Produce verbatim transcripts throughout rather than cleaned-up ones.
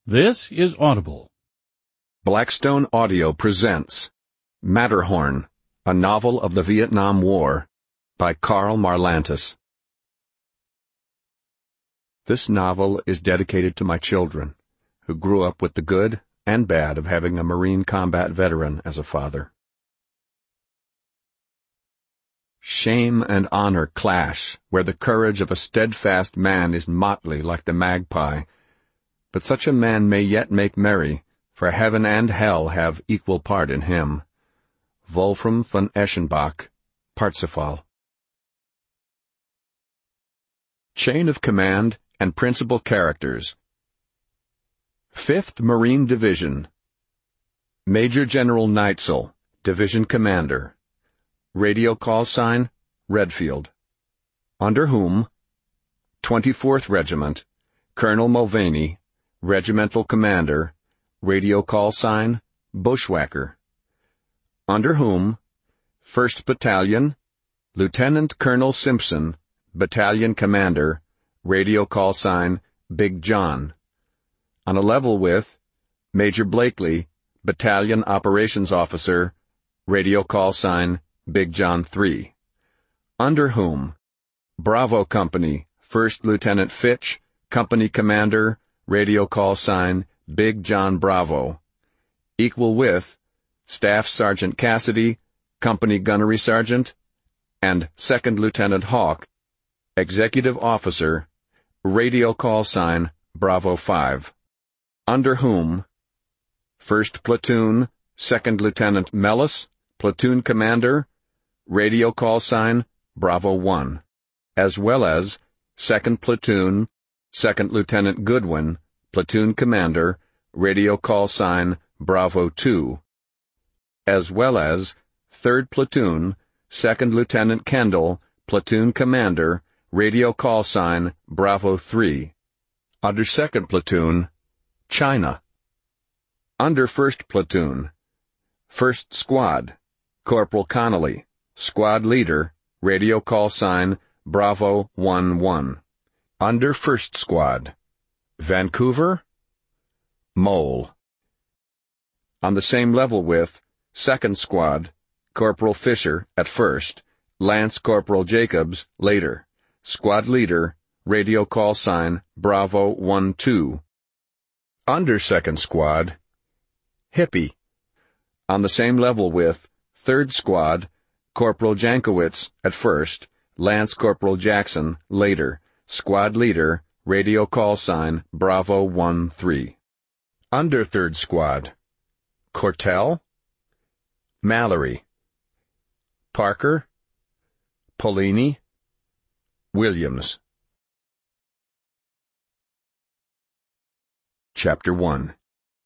This is Audible. Blackstone Audio presents Matterhorn, a novel of the Vietnam War, by Karl Marlantes. This novel is dedicated to my children, who grew up with the good and bad of having a Marine combat veteran as a father. Shame and honor clash where the courage of a steadfast man is motley like the magpie. But such a man may yet make merry, for heaven and hell have equal part in him. Wolfram von Eschenbach, Parsifal. Chain of Command and Principal Characters. Fifth Marine Division. Major General Neitzel, Division Commander. Radio call sign, Redfield. Under whom? twenty-fourth Regiment, Colonel Mulvaney, Regimental Commander, radio call sign, Bushwhacker. Under whom? first Battalion, Lieutenant Colonel Simpson, Battalion Commander, radio call sign, Big John. On a level with Major Blakely, Battalion Operations Officer, radio call sign, Big John three. Under whom? Bravo Company, first Lieutenant Fitch, Company Commander, radio call sign, Big John Bravo. Equal with Staff Sergeant Cassidy, Company Gunnery Sergeant, and Second Lieutenant Hawk, Executive Officer, radio call sign, Bravo five. Under whom? first Platoon, Second Lieutenant Mellis, Platoon Commander, radio call sign, Bravo one, as well as second Platoon, Second Lieutenant Goodwin, Platoon Commander, radio call sign, Bravo two, as well as third Platoon, Second Lieutenant Kendall, Platoon Commander, radio call sign, Bravo three. Under second Platoon, China. Under first Platoon, first Squad, Corporal Connolly, Squad Leader, radio call sign, Bravo one one. Under first Squad, Vancouver, Mole. On the same level with second Squad, Corporal Fisher at first, Lance Corporal Jacobs later, Squad Leader, radio call sign, Bravo one two. Under second Squad, Hippie. On the same level with third Squad, Corporal Jankowitz at first, Lance Corporal Jackson later, Squad Leader, radio call sign, Bravo one three. Under third Squad, Cortell, Mallory, Parker, Polini, Williams. Chapter one.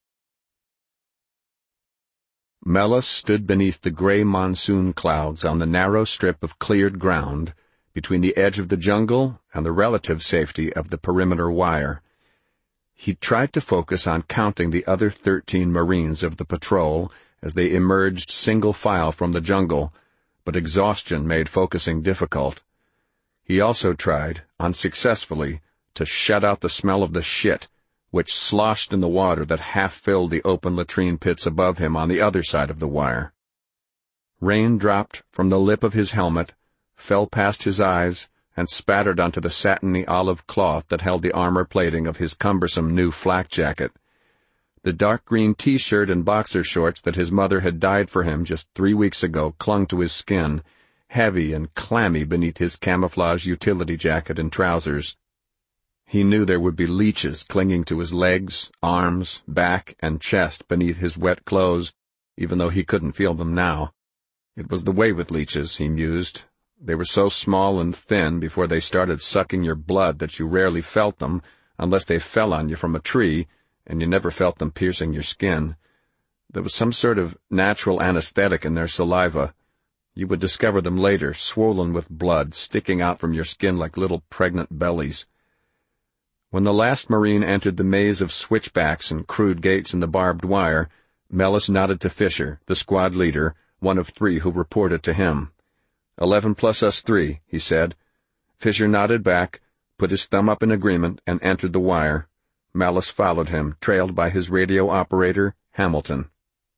Mellis stood beneath the gray monsoon clouds on the narrow strip of cleared ground between the edge of the jungle and the relative safety of the perimeter wire. He tried to focus on counting the other thirteen Marines of the patrol as they emerged single file from the jungle, but exhaustion made focusing difficult. He also tried, unsuccessfully, to shut out the smell of the shit, which sloshed in the water that half-filled the open latrine pits above him on the other side of the wire. Rain dropped from the lip of his helmet, fell past his eyes, and spattered onto the satiny olive cloth that held the armor plating of his cumbersome new flak jacket. The dark green T-shirt and boxer shorts that his mother had dyed for him just three weeks ago clung to his skin, heavy and clammy beneath his camouflage utility jacket and trousers. He knew there would be leeches clinging to his legs, arms, back, and chest beneath his wet clothes, even though he couldn't feel them now. It was the way with leeches, he mused. They were so small and thin before they started sucking your blood that you rarely felt them, unless they fell on you from a tree, and you never felt them piercing your skin. There was some sort of natural anesthetic in their saliva. You would discover them later, swollen with blood, sticking out from your skin like little pregnant bellies. When the last Marine entered the maze of switchbacks and crude gates in the barbed wire, Mellis nodded to Fisher, the squad leader, one of three who reported to him. Eleven plus us three, he said. Fisher nodded back, put his thumb up in agreement, and entered the wire. Mellis followed him, trailed by his radio operator, Hamilton.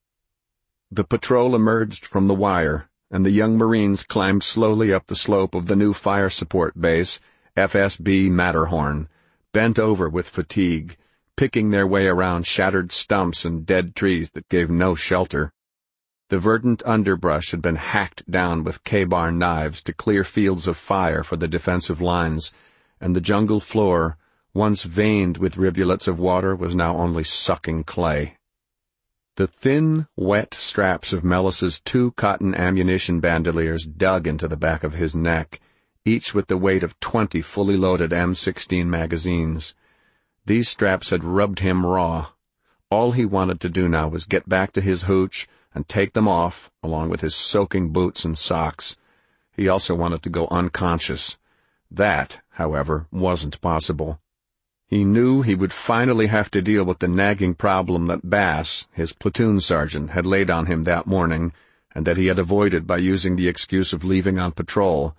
The patrol emerged from the wire, and the young Marines climbed slowly up the slope of the new fire support base, F S B Matterhorn, bent over with fatigue, picking their way around shattered stumps and dead trees that gave no shelter. The verdant underbrush had been hacked down with K-bar knives to clear fields of fire for the defensive lines, and the jungle floor, once veined with rivulets of water, was now only sucking clay. The thin, wet straps of Mellis's two cotton ammunition bandoliers dug into the back of his neck, each with the weight of twenty fully loaded M sixteen magazines. These straps had rubbed him raw. All he wanted to do now was get back to his hooch and take them off, along with his soaking boots and socks. He also wanted to go unconscious. That, however, wasn't possible. He knew he would finally have to deal with the nagging problem that Bass, his platoon sergeant, had laid on him that morning, and that he had avoided by using the excuse of leaving on patrol.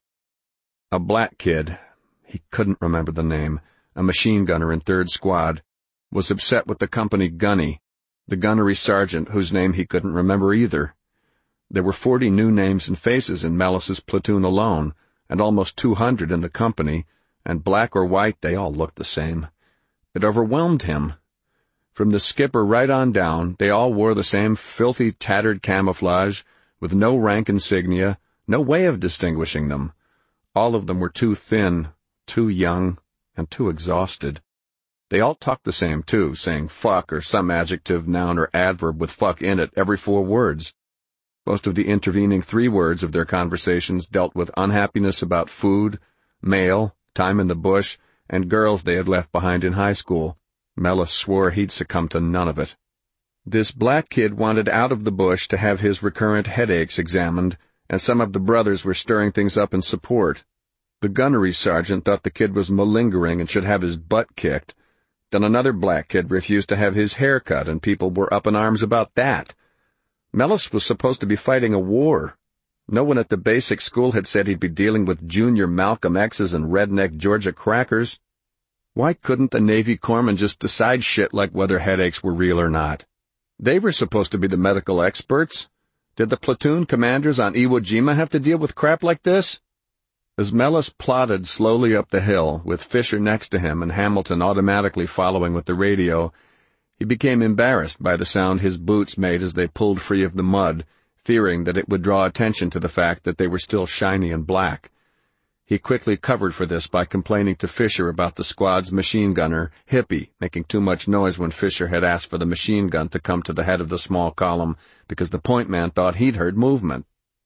A black kid, he couldn't remember the name, a machine gunner in third Squad, was upset with the company gunny, the gunnery sergeant whose name he couldn't remember either. There were forty new names and faces in Mellis's platoon alone, and almost two hundred in the company, and black or white they all looked the same. It overwhelmed him. From the skipper right on down, they all wore the same filthy, tattered camouflage, with no rank insignia, no way of distinguishing them. All of them were too thin, too young, and too exhausted. They all talked the same, too, saying fuck or some adjective, noun, or adverb with fuck in it every four words. Most of the intervening three words of their conversations dealt with unhappiness about food, mail, time in the bush, and girls they had left behind in high school. Mellis swore he'd succumb to none of it. This black kid wanted out of the bush to have his recurrent headaches examined, and some of the brothers were stirring things up in support. The gunnery sergeant thought the kid was malingering and should have his butt kicked. Then another black kid refused to have his hair cut, and people were up in arms about that. Mellis was supposed to be fighting a war. No one at the basic school had said he'd be dealing with junior Malcolm X's and redneck Georgia crackers. Why couldn't the Navy corpsmen just decide shit like whether headaches were real or not? They were supposed to be the medical experts. Did the platoon commanders on Iwo Jima have to deal with crap like this? As Mellis plodded slowly up the hill, with Fisher next to him and Hamilton automatically following with the radio, he became embarrassed by the sound his boots made as they pulled free of the mud, fearing that it would draw attention to the fact that they were still shiny and black. He quickly covered for this by complaining to Fisher about the squad's machine gunner, Hippie, making too much noise when Fisher had asked for the machine gun to come to the head of the small column because the point man thought he'd heard movement.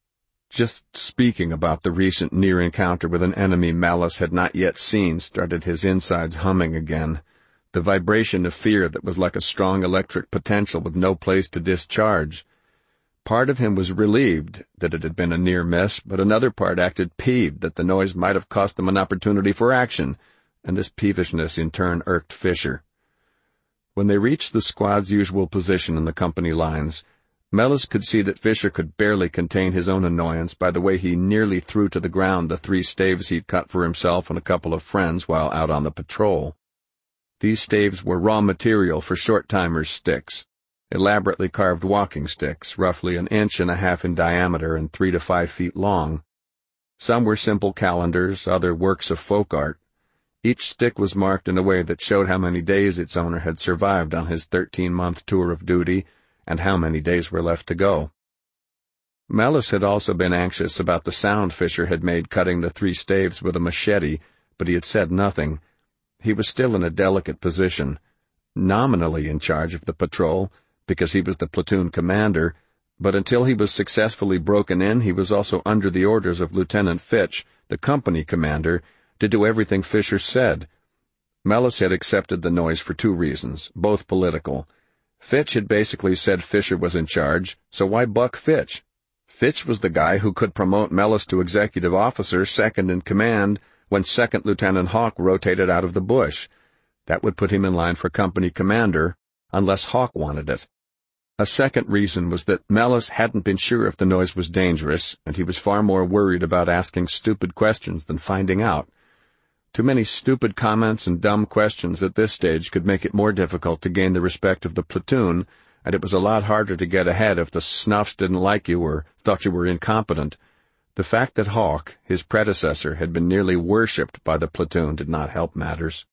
Just speaking about the recent near encounter with an enemy Mellis had not yet seen started his insides humming again, the vibration of fear that was like a strong electric potential with no place to discharge. Part of him was relieved that it had been a near miss, but another part acted peeved that the noise might have cost them an opportunity for action, and this peevishness in turn irked Fisher. When they reached the squad's usual position in the company lines, Mellis could see that Fisher could barely contain his own annoyance by the way he nearly threw to the ground the three staves he'd cut for himself and a couple of friends while out on the patrol. These staves were raw material for short-timers' sticks, elaborately carved walking sticks, roughly an inch and a half in diameter and three to five feet long. Some were simple calendars, other works of folk art. Each stick was marked in a way that showed how many days its owner had survived on his thirteen-month tour of duty, and how many days were left to go. Mellis had also been anxious about the sound Fisher had made cutting the three staves with a machete, but he had said nothing. He was still in a delicate position, nominally in charge of the patrol, because he was the platoon commander, but until he was successfully broken in, he was also under the orders of Lieutenant Fitch, the company commander, to do everything Fisher said. Mellis had accepted the noise for two reasons, both political. Fitch had basically said Fisher was in charge, so why buck Fitch? Fitch was the guy who could promote Mellis to executive officer, second in command, when Second Lieutenant Hawk rotated out of the bush. That would put him in line for company commander, unless Hawk wanted it. A second reason was that Mellis hadn't been sure if the noise was dangerous, and he was far more worried about asking stupid questions than finding out. Too many stupid comments and dumb questions at this stage could make it more difficult to gain the respect of the platoon, and it was a lot harder to get ahead if the snuffs didn't like you or thought you were incompetent. The fact that Hawk, his predecessor, had been nearly worshipped by the platoon did not help matters.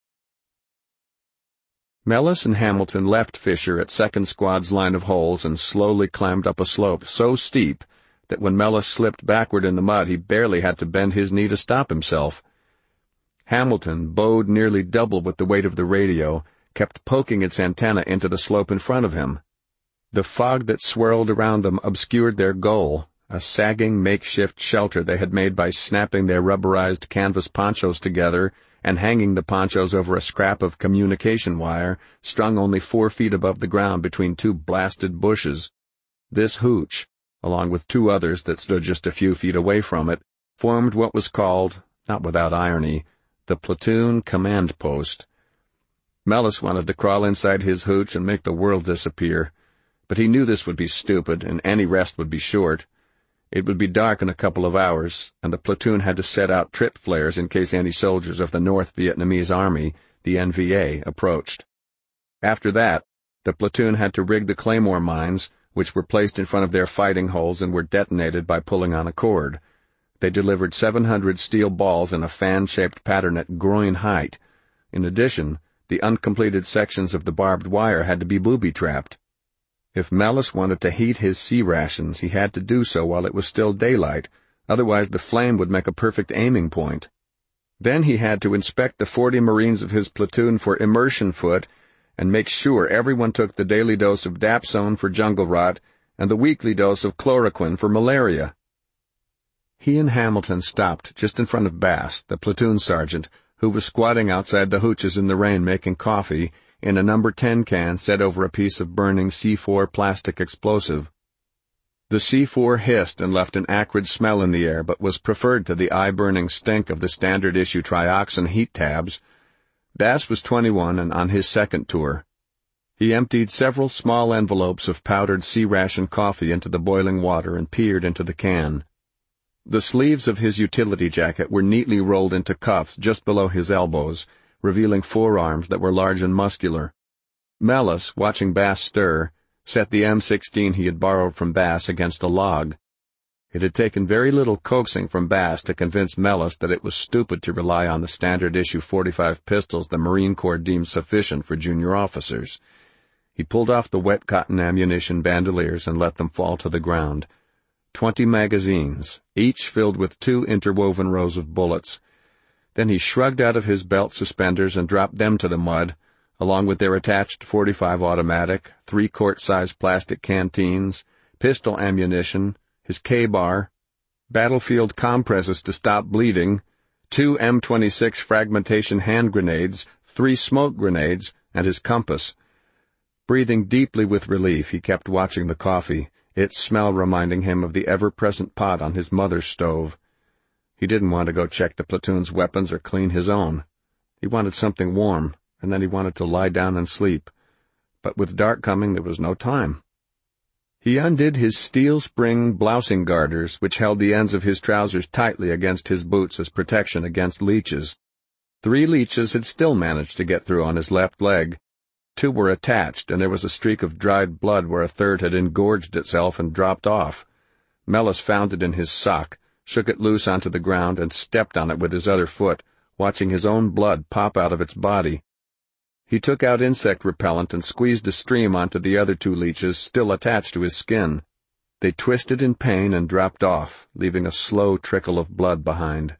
Mellis and Hamilton left Fisher at second Squad's line of holes and slowly climbed up a slope so steep that when Mellis slipped backward in the mud he barely had to bend his knee to stop himself. Hamilton, bowed nearly double with the weight of the radio, kept poking its antenna into the slope in front of him. The fog that swirled around them obscured their goal, a sagging makeshift shelter they had made by snapping their rubberized canvas ponchos together and hanging the ponchos over a scrap of communication wire strung only four feet above the ground between two blasted bushes. This hooch, along with two others that stood just a few feet away from it, formed what was called, not without irony, the platoon command post. Mellis wanted to crawl inside his hooch and make the world disappear, but he knew this would be stupid and any rest would be short. It would be dark in a couple of hours, and the platoon had to set out trip flares in case any soldiers of the North Vietnamese Army, the N V A, approached. After that, the platoon had to rig the claymore mines, which were placed in front of their fighting holes and were detonated by pulling on a cord. They delivered seven hundred steel balls in a fan-shaped pattern at groin height. In addition, the uncompleted sections of the barbed wire had to be booby-trapped. If Mellis wanted to heat his sea rations, he had to do so while it was still daylight, otherwise the flame would make a perfect aiming point. Then he had to inspect the forty Marines of his platoon for immersion foot and make sure everyone took the daily dose of Dapsone for jungle rot and the weekly dose of chloroquine for malaria. He and Hamilton stopped just in front of Bass, the platoon sergeant, who was squatting outside the hooches in the rain making coffee in a number ten can set over a piece of burning C four plastic explosive. The C four hissed and left an acrid smell in the air, but was preferred to the eye-burning stink of the standard-issue trioxin heat tabs. Bass was twenty-one and on his second tour. He emptied several small envelopes of powdered sea-ration coffee into the boiling water and peered into the can. The sleeves of his utility jacket were neatly rolled into cuffs just below his elbows, revealing forearms that were large and muscular. Mellis, watching Bass stir, set the M sixteen he had borrowed from Bass against a log. It had taken very little coaxing from Bass to convince Mellis that it was stupid to rely on the standard-issue forty-five pistols the Marine Corps deemed sufficient for junior officers. He pulled off the wet cotton ammunition bandoliers and let them fall to the ground. Twenty magazines, each filled with two interwoven rows of bullets. Then he shrugged out of his belt suspenders and dropped them to the mud, along with their attached forty-five automatic, three quart-size plastic canteens, pistol ammunition, his K-bar, battlefield compresses to stop bleeding, two M twenty-six fragmentation hand grenades, three smoke grenades, and his compass. Breathing deeply with relief, he kept watching the coffee, its smell reminding him of the ever-present pot on his mother's stove. He didn't want to go check the platoon's weapons or clean his own. He wanted something warm, and then he wanted to lie down and sleep. But with dark coming, there was no time. He undid his steel spring blousing garters, which held the ends of his trousers tightly against his boots as protection against leeches. Three leeches had still managed to get through on his left leg. Two were attached, and there was a streak of dried blood where a third had engorged itself and dropped off. Mellis found it in his sock, shook it loose onto the ground, and stepped on it with his other foot, watching his own blood pop out of its body. He took out insect repellent and squeezed a stream onto the other two leeches still attached to his skin. They twisted in pain and dropped off, leaving a slow trickle of blood behind.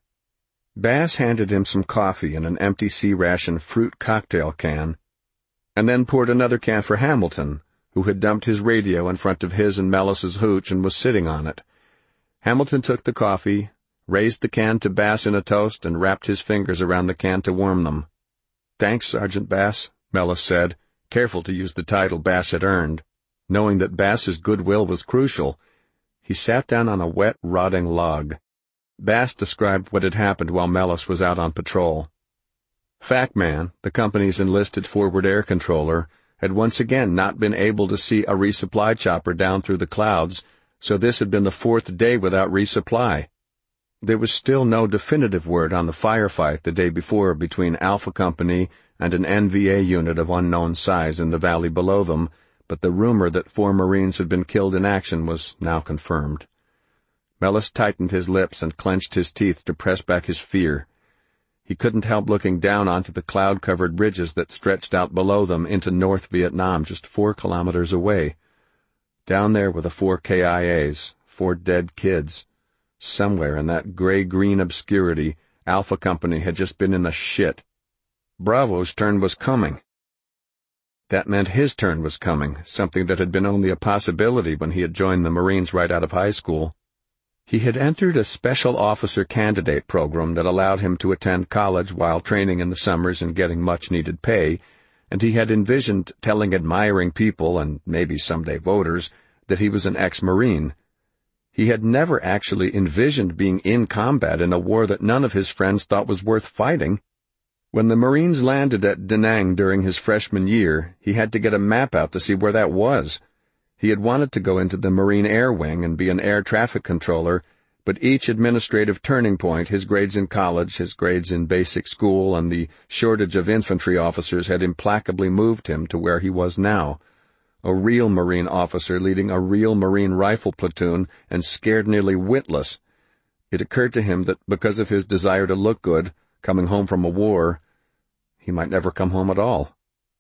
Bass handed him some coffee in an empty sea-ration fruit cocktail can, and then poured another can for Hamilton, who had dumped his radio in front of his and Mellis's hooch and was sitting on it. Hamilton took the coffee, raised the can to Bass in a toast, and wrapped his fingers around the can to warm them. "Thanks, Sergeant Bass," Mellis said, careful to use the title Bass had earned. Knowing that Bass's goodwill was crucial, he sat down on a wet, rotting log. Bass described what had happened while Mellis was out on patrol. Facman, the company's enlisted forward air controller, had once again not been able to see a resupply chopper down through the clouds, so this had been the fourth day without resupply. There was still no definitive word on the firefight the day before between Alpha Company and an N V A unit of unknown size in the valley below them, but the rumor that four Marines had been killed in action was now confirmed. Mellis tightened his lips and clenched his teeth to press back his fear. He couldn't help looking down onto the cloud-covered ridges that stretched out below them into North Vietnam just four kilometers away. Down there were the four K I As, four dead kids. Somewhere in that gray-green obscurity, Alpha Company had just been in the shit. Bravo's turn was coming. That meant his turn was coming, something that had been only a possibility when he had joined the Marines right out of high school. He had entered a special officer candidate program that allowed him to attend college while training in the summers and getting much-needed pay, and he had envisioned telling admiring people, and maybe someday voters, that he was an ex-Marine. He had never actually envisioned being in combat in a war that none of his friends thought was worth fighting. When the Marines landed at Da Nang during his freshman year, he had to get a map out to see where that was. He had wanted to go into the Marine Air Wing and be an air traffic controller, but each administrative turning point, his grades in college, his grades in basic school, and the shortage of infantry officers had implacably moved him to where he was now. A real Marine officer leading a real Marine rifle platoon and scared nearly witless. It occurred to him that because of his desire to look good, coming home from a war, he might never come home at all.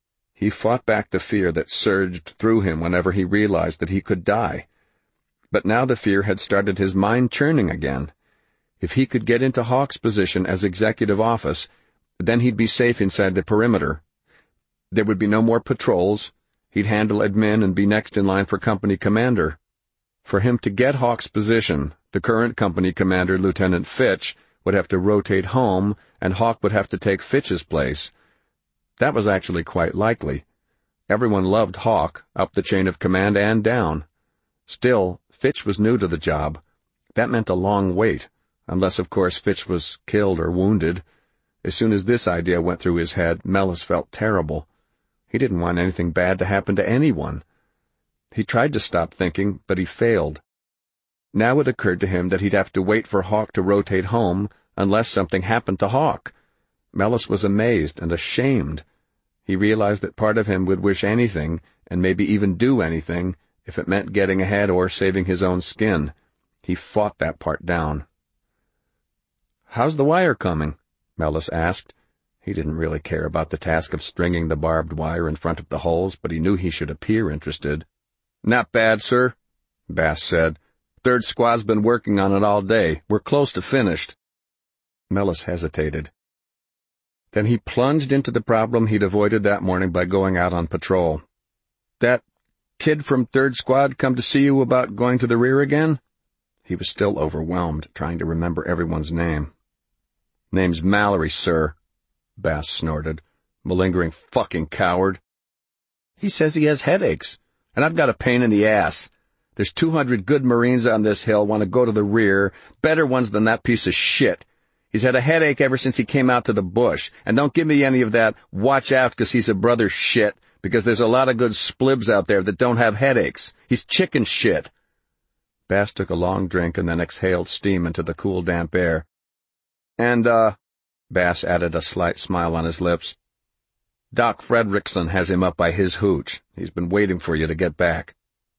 He fought back the fear that surged through him whenever he realized that he could die. But now the fear had started his mind churning again. If he could get into Hawk's position as executive office, then he'd be safe inside the perimeter. There would be no more patrols. He'd handle admin and be next in line for company commander. For him to get Hawk's position, the current company commander, Lieutenant Fitch, would have to rotate home, and Hawk would have to take Fitch's place. That was actually quite likely. Everyone loved Hawk, up the chain of command and down. Still, Fitch was new to the job. That meant a long wait, unless, of course, Fitch was killed or wounded. As soon as this idea went through his head, Mellis felt terrible. He didn't want anything bad to happen to anyone. He tried to stop thinking, but he failed. Now it occurred to him that he'd have to wait for Hawk to rotate home unless something happened to Hawk. Mellis was amazed and ashamed. He realized that part of him would wish anything, and maybe even do anything, if it meant getting ahead or saving his own skin. He fought that part down. "How's the wire coming?" Mellis asked. He didn't really care about the task of stringing the barbed wire in front of the holes, but he knew he should appear interested. "Not bad, sir," Bass said. "Third squad's been working on it all day. We're close to finished." Mellis hesitated. Then he plunged into the problem he'd avoided that morning by going out on patrol. "That kid from Third Squad come to see you about going to the rear again?" He was still overwhelmed, trying to remember everyone's name. "Name's Mallory, sir," Bass snorted. "Malingering fucking coward." "He says he has headaches, and I've got a pain in the ass. There's two hundred good Marines on this hill want to go to the rear, better ones than that piece of shit. He's had a headache ever since he came out to the bush, and don't give me any of that, watch out 'cause he's a brother shit, because there's a lot of good splibs out there that don't have headaches. He's chicken shit." Bass took a long drink and then exhaled steam into the cool, damp air. "And, uh," Bass added, a slight smile on his lips, "Doc Fredrickson has him up by his hooch. He's been waiting for you to get back."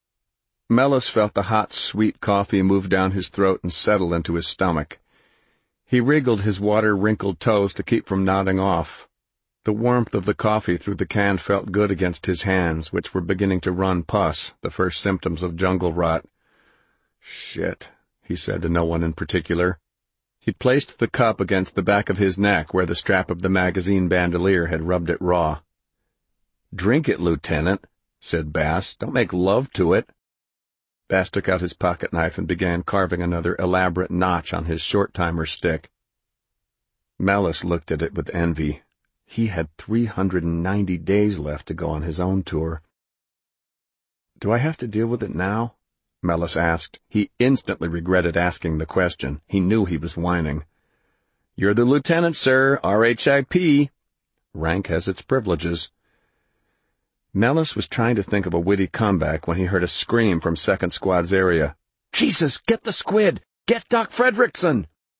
Mellis felt the hot, sweet coffee move down his throat and settle into his stomach. He wriggled his water-wrinkled toes to keep from nodding off. The warmth of the coffee through the can felt good against his hands, which were beginning to run pus, the first symptoms of jungle rot. "Shit," he said to no one in particular. He placed the cup against the back of his neck where the strap of the magazine bandolier had rubbed it raw. "Drink it, Lieutenant," said Bass. "Don't make love to it." Bass took out his pocket knife and began carving another elaborate notch on his short-timer stick. Mellis looked at it with envy. He had three hundred ninety days left to go on his own tour. "Do I have to deal with it now?" Mellis asked. He instantly regretted asking the question. He knew he was whining. "You're the lieutenant, sir, R H I P. Rank has its privileges." Mellis was trying to think of a witty comeback when he heard a scream from Second Squad's area. "Jesus, get the squid! Get Doc Fredrickson!"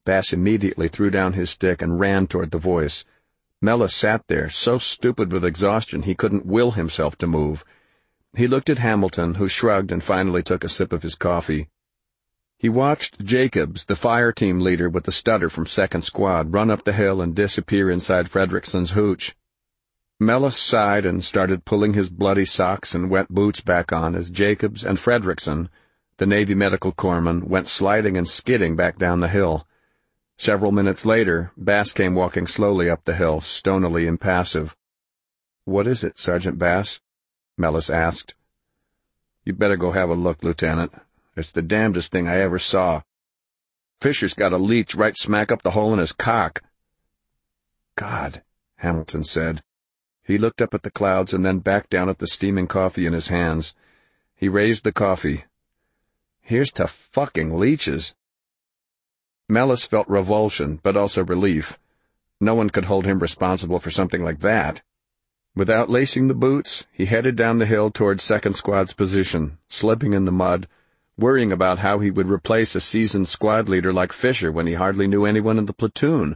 Bass immediately threw down his stick and ran toward the voice. Mellis sat there, so stupid with exhaustion he couldn't will himself to move. He looked at Hamilton, who shrugged and finally took a sip of his coffee. He watched Jacobs, the fire team leader with the stutter from Second Squad, run up the hill and disappear inside Fredrickson's hooch. Mellis sighed and started pulling his bloody socks and wet boots back on as Jacobs and Fredrickson, the Navy medical corpsman, went sliding and skidding back down the hill. Several minutes later, Bass came walking slowly up the hill, stonily impassive. "What is it, Sergeant Bass?" Mellis asked. "You'd better go have a look, Lieutenant. It's the damnedest thing I ever saw. Fisher's got a leech right smack up the hole in his cock." "God," Hamilton said. He looked up at the clouds and then back down at the steaming coffee in his hands. He raised the coffee. "Here's to fucking leeches." Mellis felt revulsion, but also relief. No one could hold him responsible for something like that. Without lacing the boots, he headed down the hill toward Second Squad's position, slipping in the mud, worrying about how he would replace a seasoned squad leader like Fisher when he hardly knew anyone in the platoon.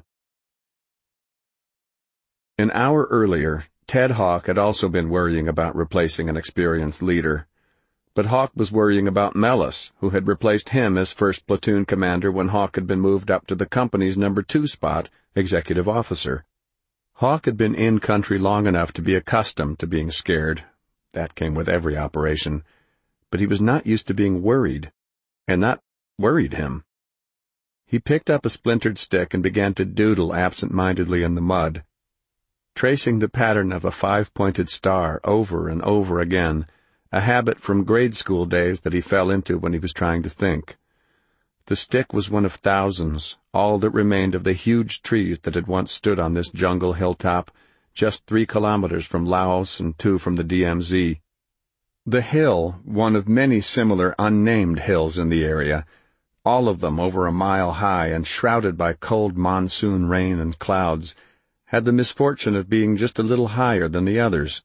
An hour earlier, Ted Hawk had also been worrying about replacing an experienced leader. But Hawk was worrying about Mellis, who had replaced him as first platoon commander when Hawk had been moved up to the company's number two spot, executive officer. Hawk had been in country long enough to be accustomed to being scared. That came with every operation. But he was not used to being worried, and that worried him. He picked up a splintered stick and began to doodle absent-mindedly in the mud, tracing the pattern of a five-pointed star over and over again, a habit from grade school days that he fell into when he was trying to think. The stick was one of thousands, all that remained of the huge trees that had once stood on this jungle hilltop, just three kilometers from Laos and two from the D M Z. The hill, one of many similar unnamed hills in the area, all of them over a mile high and shrouded by cold monsoon rain and clouds, had the misfortune of being just a little higher than the others.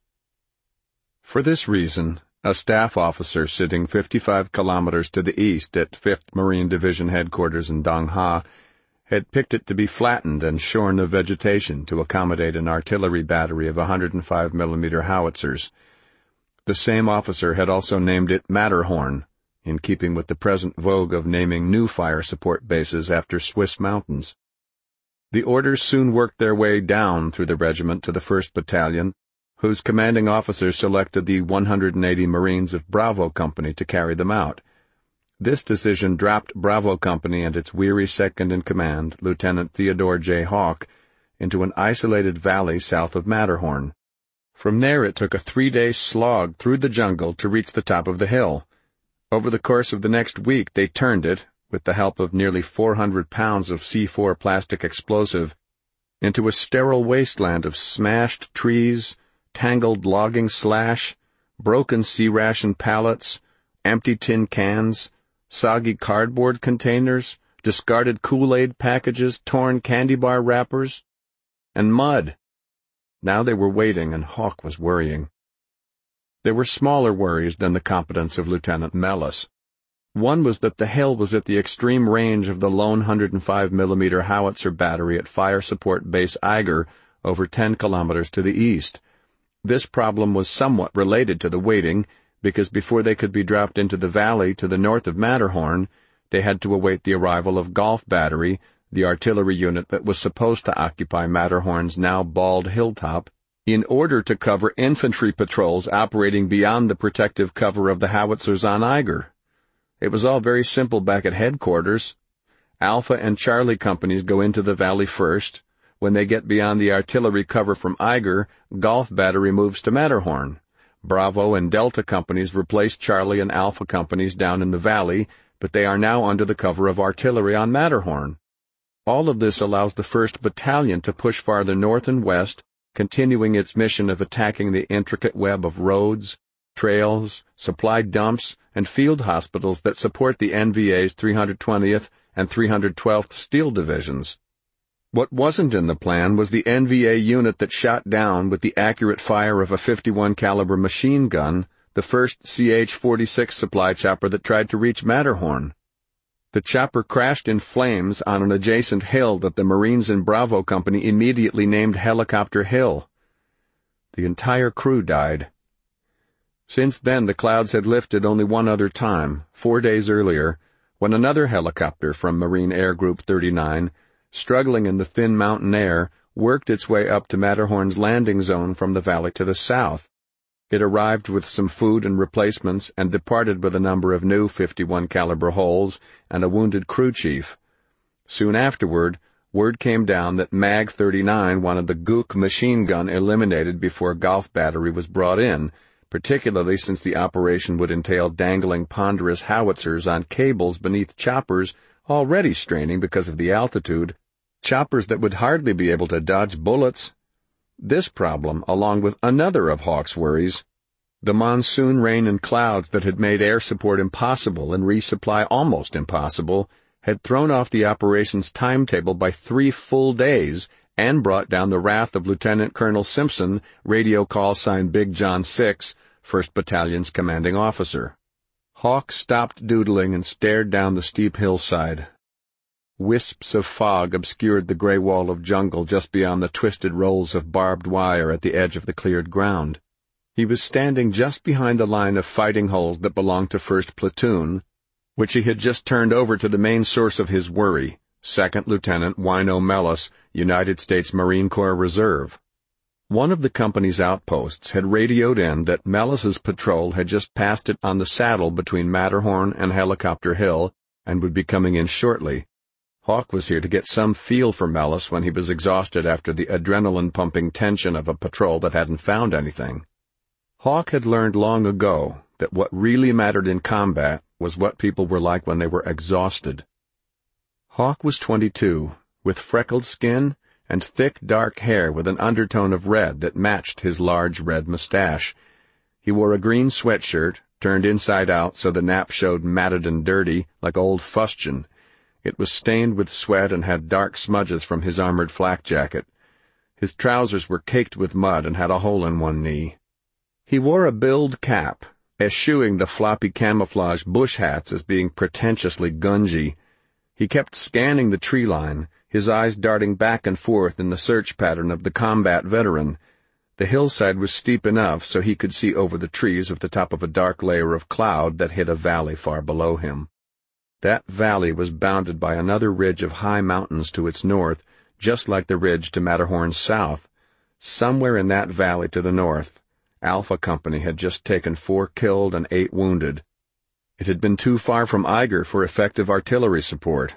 For this reason, a staff officer sitting fifty-five kilometers to the east at fifth Marine Division headquarters in Dong Ha had picked it to be flattened and shorn of vegetation to accommodate an artillery battery of one hundred five millimeter howitzers. The same officer had also named it Matterhorn, in keeping with the present vogue of naming new fire support bases after Swiss mountains. The orders soon worked their way down through the regiment to the first Battalion, whose commanding officer selected the one hundred eighty Marines of Bravo Company to carry them out. This decision dropped Bravo Company and its weary second-in-command, Lieutenant Theodore J. Hawk, into an isolated valley south of Matterhorn. From there it took a three-day slog through the jungle to reach the top of the hill. Over the course of the next week they turned it, with the help of nearly four hundred pounds of C four plastic explosive, into a sterile wasteland of smashed trees, tangled logging slash, broken C-ration pallets, empty tin cans, soggy cardboard containers, discarded Kool-Aid packages, torn candy bar wrappers, and mud. Now they were waiting, and Hawk was worrying. There were smaller worries than the competence of Lieutenant Mellis. One was that the hill was at the extreme range of the lone one hundred five millimeter howitzer battery at Fire Support Base Eiger, over ten kilometers to the east. This problem was somewhat related to the waiting, because before they could be dropped into the valley to the north of Matterhorn, they had to await the arrival of Golf Battery, the artillery unit that was supposed to occupy Matterhorn's now bald hilltop, in order to cover infantry patrols operating beyond the protective cover of the howitzers on Eiger. It was all very simple back at headquarters. Alpha and Charlie companies go into the valley first. When they get beyond the artillery cover from Eiger, Golf Battery moves to Matterhorn. Bravo and Delta companies replace Charlie and Alpha companies down in the valley, but they are now under the cover of artillery on Matterhorn. All of this allows the first Battalion to push farther north and west, continuing its mission of attacking the intricate web of roads, trails, supply dumps, and field hospitals that support the N V A's three hundred twentieth and three hundred twelfth Steel Divisions. What wasn't in the plan was the N V A unit that shot down with the accurate fire of a fifty-one caliber machine gun the first C H forty-six supply chopper that tried to reach Matterhorn. The chopper crashed in flames on an adjacent hill that the Marines in Bravo Company immediately named Helicopter Hill. The entire crew died. Since then, the clouds had lifted only one other time, four days earlier, when another helicopter from Marine Air Group thirty-nine, struggling in the thin mountain air, worked its way up to Matterhorn's landing zone from the valley to the south. It arrived with some food and replacements and departed with a number of new fifty-one caliber holes and a wounded crew chief. Soon afterward, word came down that Mag thirty-nine wanted the Gook machine gun eliminated before Golf Battery was brought in, particularly since the operation would entail dangling ponderous howitzers on cables beneath choppers already straining because of the altitude, choppers that would hardly be able to dodge bullets. This problem, along with another of Hawk's worries, the monsoon rain and clouds that had made air support impossible and resupply almost impossible, had thrown off the operation's timetable by three full days and brought down the wrath of Lieutenant Colonel Simpson, radio call sign Big John six, first Battalion's commanding officer. Hawk stopped doodling and stared down the steep hillside. Wisps of fog obscured the gray wall of jungle just beyond the twisted rolls of barbed wire at the edge of the cleared ground. He was standing just behind the line of fighting holes that belonged to First Platoon, which he had just turned over to the main source of his worry, Second Lieutenant Wino Mellis, United States Marine Corps Reserve. One of the company's outposts had radioed in that Mellis's patrol had just passed it on the saddle between Matterhorn and Helicopter Hill and would be coming in shortly. Hawk was here to get some feel for Mellis when he was exhausted after the adrenaline-pumping tension of a patrol that hadn't found anything. Hawk had learned long ago that what really mattered in combat was what people were like when they were exhausted. Hawk was twenty-two, with freckled skin and thick dark hair with an undertone of red that matched his large red mustache. He wore a green sweatshirt, turned inside out so the nap showed matted and dirty, like old fustian. It was stained with sweat and had dark smudges from his armored flak jacket. His trousers were caked with mud and had a hole in one knee. He wore a billed cap, eschewing the floppy camouflage bush hats as being pretentiously gungy. He kept scanning the tree line, his eyes darting back and forth in the search pattern of the combat veteran. The hillside was steep enough so he could see over the trees at the top of a dark layer of cloud that hid a valley far below him. That valley was bounded by another ridge of high mountains to its north, just like the ridge to Matterhorn's south. Somewhere in that valley to the north, Alpha Company had just taken four killed and eight wounded. It had been too far from Eiger for effective artillery support.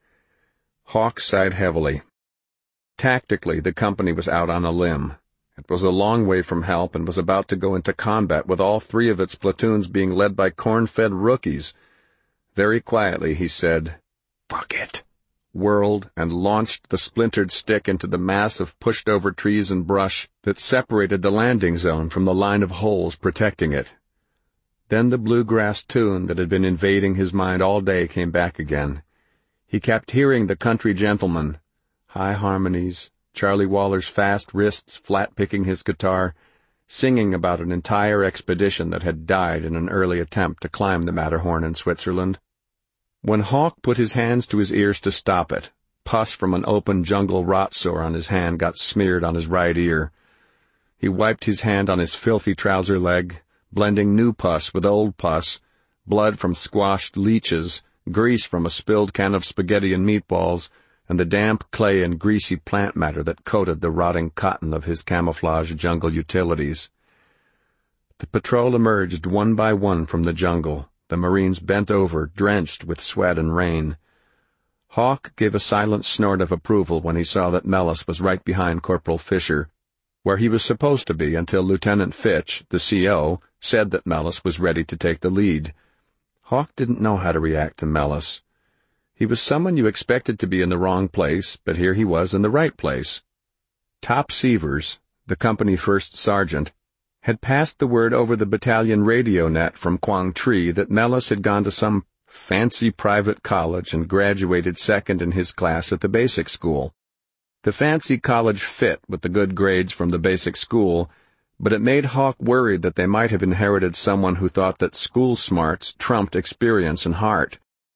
Hawk sighed heavily. Tactically, the company was out on a limb. It was a long way from help and was about to go into combat with all three of its platoons being led by corn-fed rookies. Very quietly, he said, "Fuck it," whirled, and launched the splintered stick into the mass of pushed-over trees and brush that separated the landing zone from the line of holes protecting it. Then the bluegrass tune that had been invading his mind all day came back again. He kept hearing the country gentleman, high harmonies, Charlie Waller's fast wrists flat-picking his guitar, singing about an entire expedition that had died in an early attempt to climb the Matterhorn in Switzerland. When Hawk put his hands to his ears to stop it, pus from an open jungle rot sore on his hand got smeared on his right ear. He wiped his hand on his filthy trouser leg, blending new pus with old pus, blood from squashed leeches, grease from a spilled can of spaghetti and meatballs, and the damp clay and greasy plant matter that coated the rotting cotton of his camouflage jungle utilities. The patrol emerged one by one from the jungle, the Marines bent over, drenched with sweat and rain. Hawk gave a silent snort of approval when he saw that Mellis was right behind Corporal Fisher, where he was supposed to be until Lieutenant Fitch, the C O, said that Mellis was ready to take the lead. Hawk didn't know how to react to Mellis. He was someone you expected to be in the wrong place, but here he was in the right place. Top Sievers, the company first sergeant, had passed the word over the battalion radio net from Quang Tri that Mellis had gone to some fancy private college and graduated second in his class at the basic school. The fancy college fit with the good grades from the basic school, but it made Hawk worried that they might have inherited someone who thought that school smarts trumped experience and heart.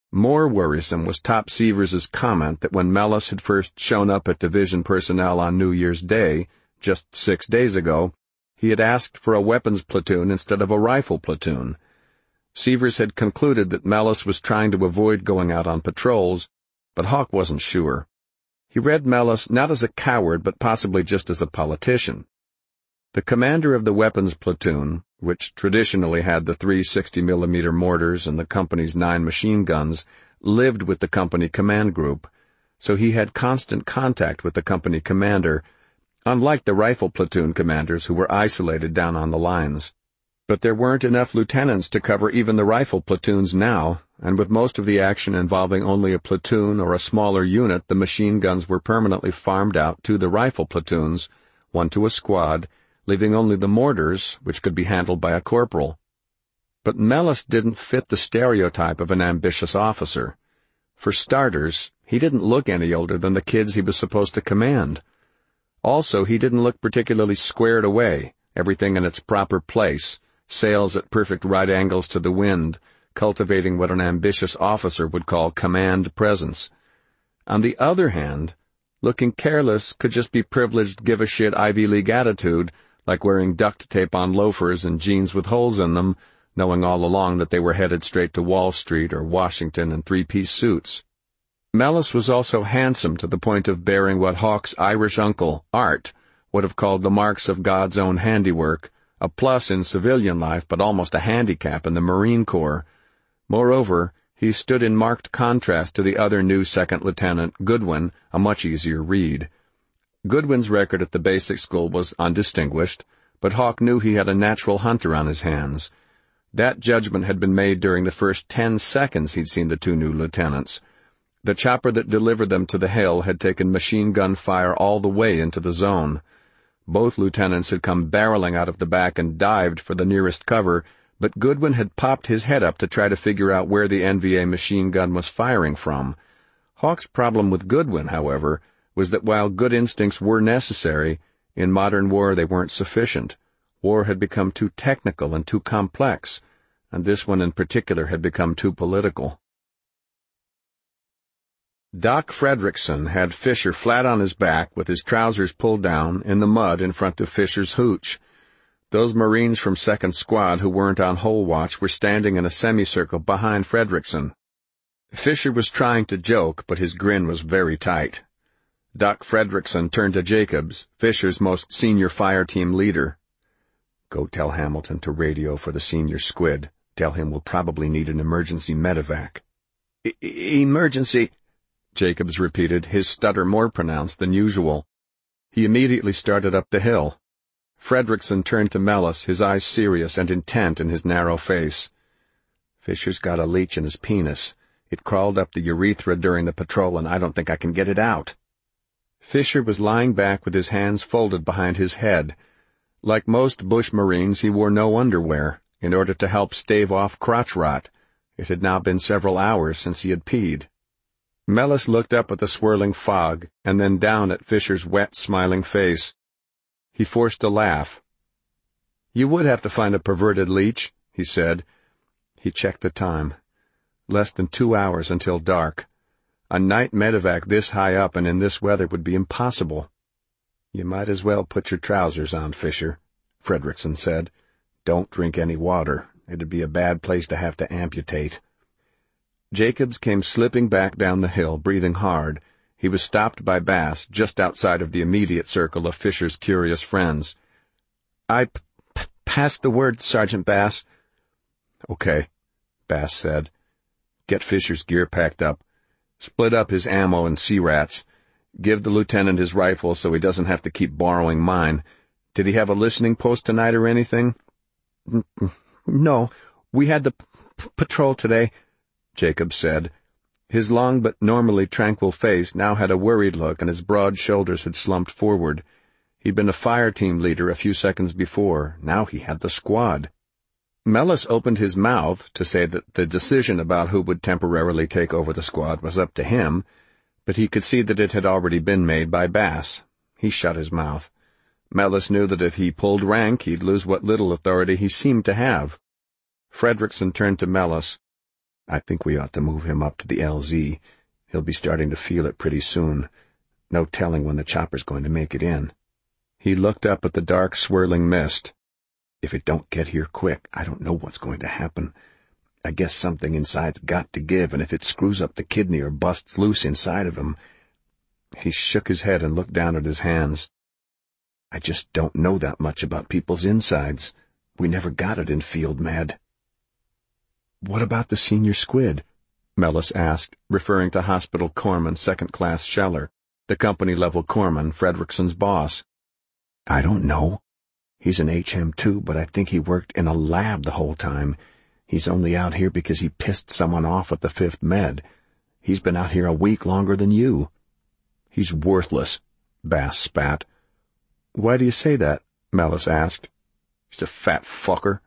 More worrisome was Top Severs's comment that when Mellis had first shown up at division personnel on New Year's Day, just six days ago, he had asked for a weapons platoon instead of a rifle platoon. Severs had concluded that Mellis was trying to avoid going out on patrols, but Hawk wasn't sure. He read Mellis not as a coward, but possibly just as a politician. The commander of the weapons platoon, which traditionally had the three sixty millimeter mortars and the company's nine machine guns, lived with the company command group, so he had constant contact with the company commander, unlike the rifle platoon commanders who were isolated down on the lines. But there weren't enough lieutenants to cover even the rifle platoons now, and with most of the action involving only a platoon or a smaller unit, the machine guns were permanently farmed out to the rifle platoons, one to a squad, leaving only the mortars, which could be handled by a corporal. But Mellis didn't fit the stereotype of an ambitious officer. For starters, he didn't look any older than the kids he was supposed to command. Also, he didn't look particularly squared away, everything in its proper place, sails at perfect right angles to the wind, cultivating what an ambitious officer would call command presence. On the other hand, looking careless could just be privileged give-a-shit Ivy League attitude, like wearing duct tape on loafers and jeans with holes in them, knowing all along that they were headed straight to Wall Street or Washington in three-piece suits. Mellis was also handsome to the point of bearing what Hawk's Irish uncle, Art, would have called the marks of God's own handiwork, a plus in civilian life but almost a handicap in the Marine Corps. Moreover, he stood in marked contrast to the other new second lieutenant, Goodwin, a much easier read. Goodwin's record at the basic school was undistinguished, but Hawk knew he had a natural hunter on his hands. That judgment had been made during the first ten seconds he'd seen the two new lieutenants. The chopper that delivered them to the hill had taken machine gun fire all the way into the zone. Both lieutenants had come barreling out of the back and dived for the nearest cover, but Goodwin had popped his head up to try to figure out where the N V A machine gun was firing from. Hawk's problem with Goodwin, however, was that while good instincts were necessary, in modern war they weren't sufficient. War had become too technical and too complex, and this one in particular had become too political. Doc Fredrickson had Fisher flat on his back with his trousers pulled down in the mud in front of Fisher's hooch. Those Marines from Second Squad who weren't on hole watch were standing in a semicircle behind Fredrickson. Fisher was trying to joke, but his grin was very tight. Doc Fredrickson turned to Jacobs, Fisher's most senior fire team leader. "Go tell Hamilton to radio for the senior squid. Tell him we'll probably need an emergency medevac." E- emergency, Jacobs repeated, his stutter more pronounced than usual. He immediately started up the hill. Fredrickson turned to Mellis, his eyes serious and intent in his narrow face. "Fisher's got a leech in his penis. It crawled up the urethra during the patrol, and I don't think I can get it out." Fisher was lying back with his hands folded behind his head. Like most bush Marines, he wore no underwear, in order to help stave off crotch rot. It had now been several hours since he had peed. Mellis looked up at the swirling fog, and then down at Fisher's wet, smiling face. He forced a laugh. "You would have to find a perverted leech," he said. He checked the time. Less than two hours until dark. A night medevac this high up and in this weather would be impossible. "You might as well put your trousers on, Fisher," Fredrickson said. "Don't drink any water. It'd be a bad place to have to amputate." Jacobs came slipping back down the hill, breathing hard. He was stopped by Bass, just outside of the immediate circle of Fisher's curious friends. "I p- p- passed the word, Sergeant Bass." "Okay," Bass said. "Get Fisher's gear packed up. Split up his ammo and C-rats. Give the lieutenant his rifle so he doesn't have to keep borrowing mine. Did he have a listening post tonight or anything?" "No, we had the p- p- patrol today," Jacobs said. His long but normally tranquil face now had a worried look, and his broad shoulders had slumped forward. He'd been a fire team leader a few seconds before. Now he had the squad. Mellis opened his mouth to say that the decision about who would temporarily take over the squad was up to him, but he could see that it had already been made by Bass. He shut his mouth. Mellis knew that if he pulled rank, he'd lose what little authority he seemed to have. Fredrickson turned to Mellis. I think we ought to move him up to the L Z. He'll be starting to feel it pretty soon. No telling when the chopper's going to make it in." He looked up at the dark, swirling mist. "If it don't get here quick, I don't know what's going to happen. I guess something inside's got to give, and if it screws up the kidney or busts loose inside of him—" He shook his head and looked down at his hands. "I just don't know that much about people's insides. We never got it in Field Med." "What about the senior squid?" Mellis asked, referring to Hospital Corpsman Second Class Scheller, the company-level corpsman, Fredrickson's boss. "I don't know. He's an H M too, but I think he worked in a lab the whole time. He's only out here because he pissed someone off at the Fifth Med. He's been out here a week longer than you." "He's worthless," Bass spat. "Why do you say that?" Mellis asked. "He's a fat fucker."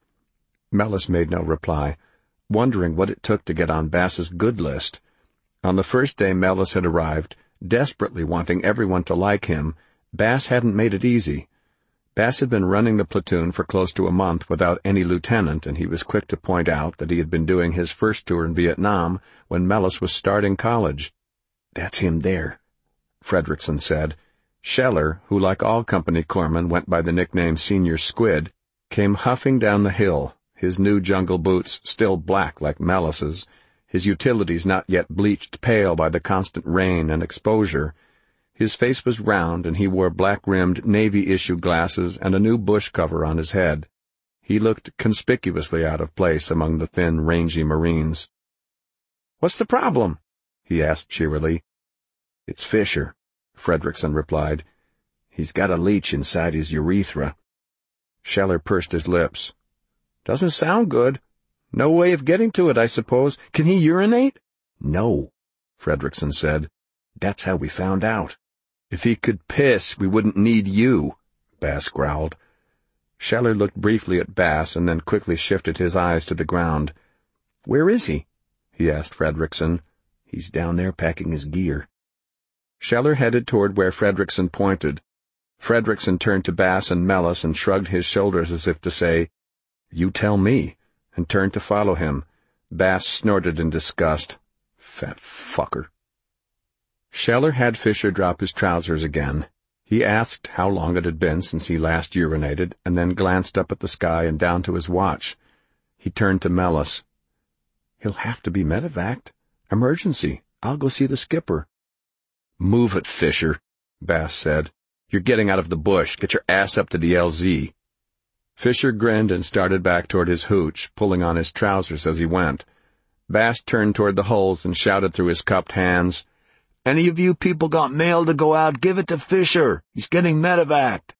Mellis made no reply, wondering what it took to get on Bass's good list. On the first day Mellis had arrived, desperately wanting everyone to like him, Bass hadn't made it easy. Bass had been running the platoon for close to a month without any lieutenant, and he was quick to point out that he had been doing his first tour in Vietnam when Mellis was starting college. "That's him there," Fredrickson said. Scheller, who like all company corpsmen went by the nickname Senior Squid, came huffing down the hill, his new jungle boots still black like Mellis's, his utilities not yet bleached pale by the constant rain and exposure. His face was round, and he wore black-rimmed Navy-issue glasses and a new bush cover on his head. He looked conspicuously out of place among the thin, rangy Marines. "What's the problem?" he asked cheerily. "It's Fisher," Fredrickson replied. "He's got a leech inside his urethra." Scheller pursed his lips. "Doesn't sound good. No way of getting to it, I suppose. Can he urinate?" "No," Fredrickson said. "That's how we found out." "If he could piss, we wouldn't need you," Bass growled. Scheller looked briefly at Bass and then quickly shifted his eyes to the ground. "Where is he?" he asked Fredrickson. "He's down there packing his gear." Scheller headed toward where Fredrickson pointed. Fredrickson turned to Bass and Mellis and shrugged his shoulders as if to say, "You tell me," and turned to follow him. Bass snorted in disgust. "Fat fucker." Scheller had Fisher drop his trousers again. He asked how long it had been since he last urinated, and then glanced up at the sky and down to his watch. He turned to Mellis. "He'll have to be medevaced. Emergency. I'll go see the skipper." "Move it, Fisher," Bass said. "You're getting out of the bush. Get your ass up to the L Z." Fisher grinned and started back toward his hooch, pulling on his trousers as he went. Bass turned toward the holes and shouted through his cupped hands, "Any of you people got mail to go out, give it to Fisher. He's getting medevaced."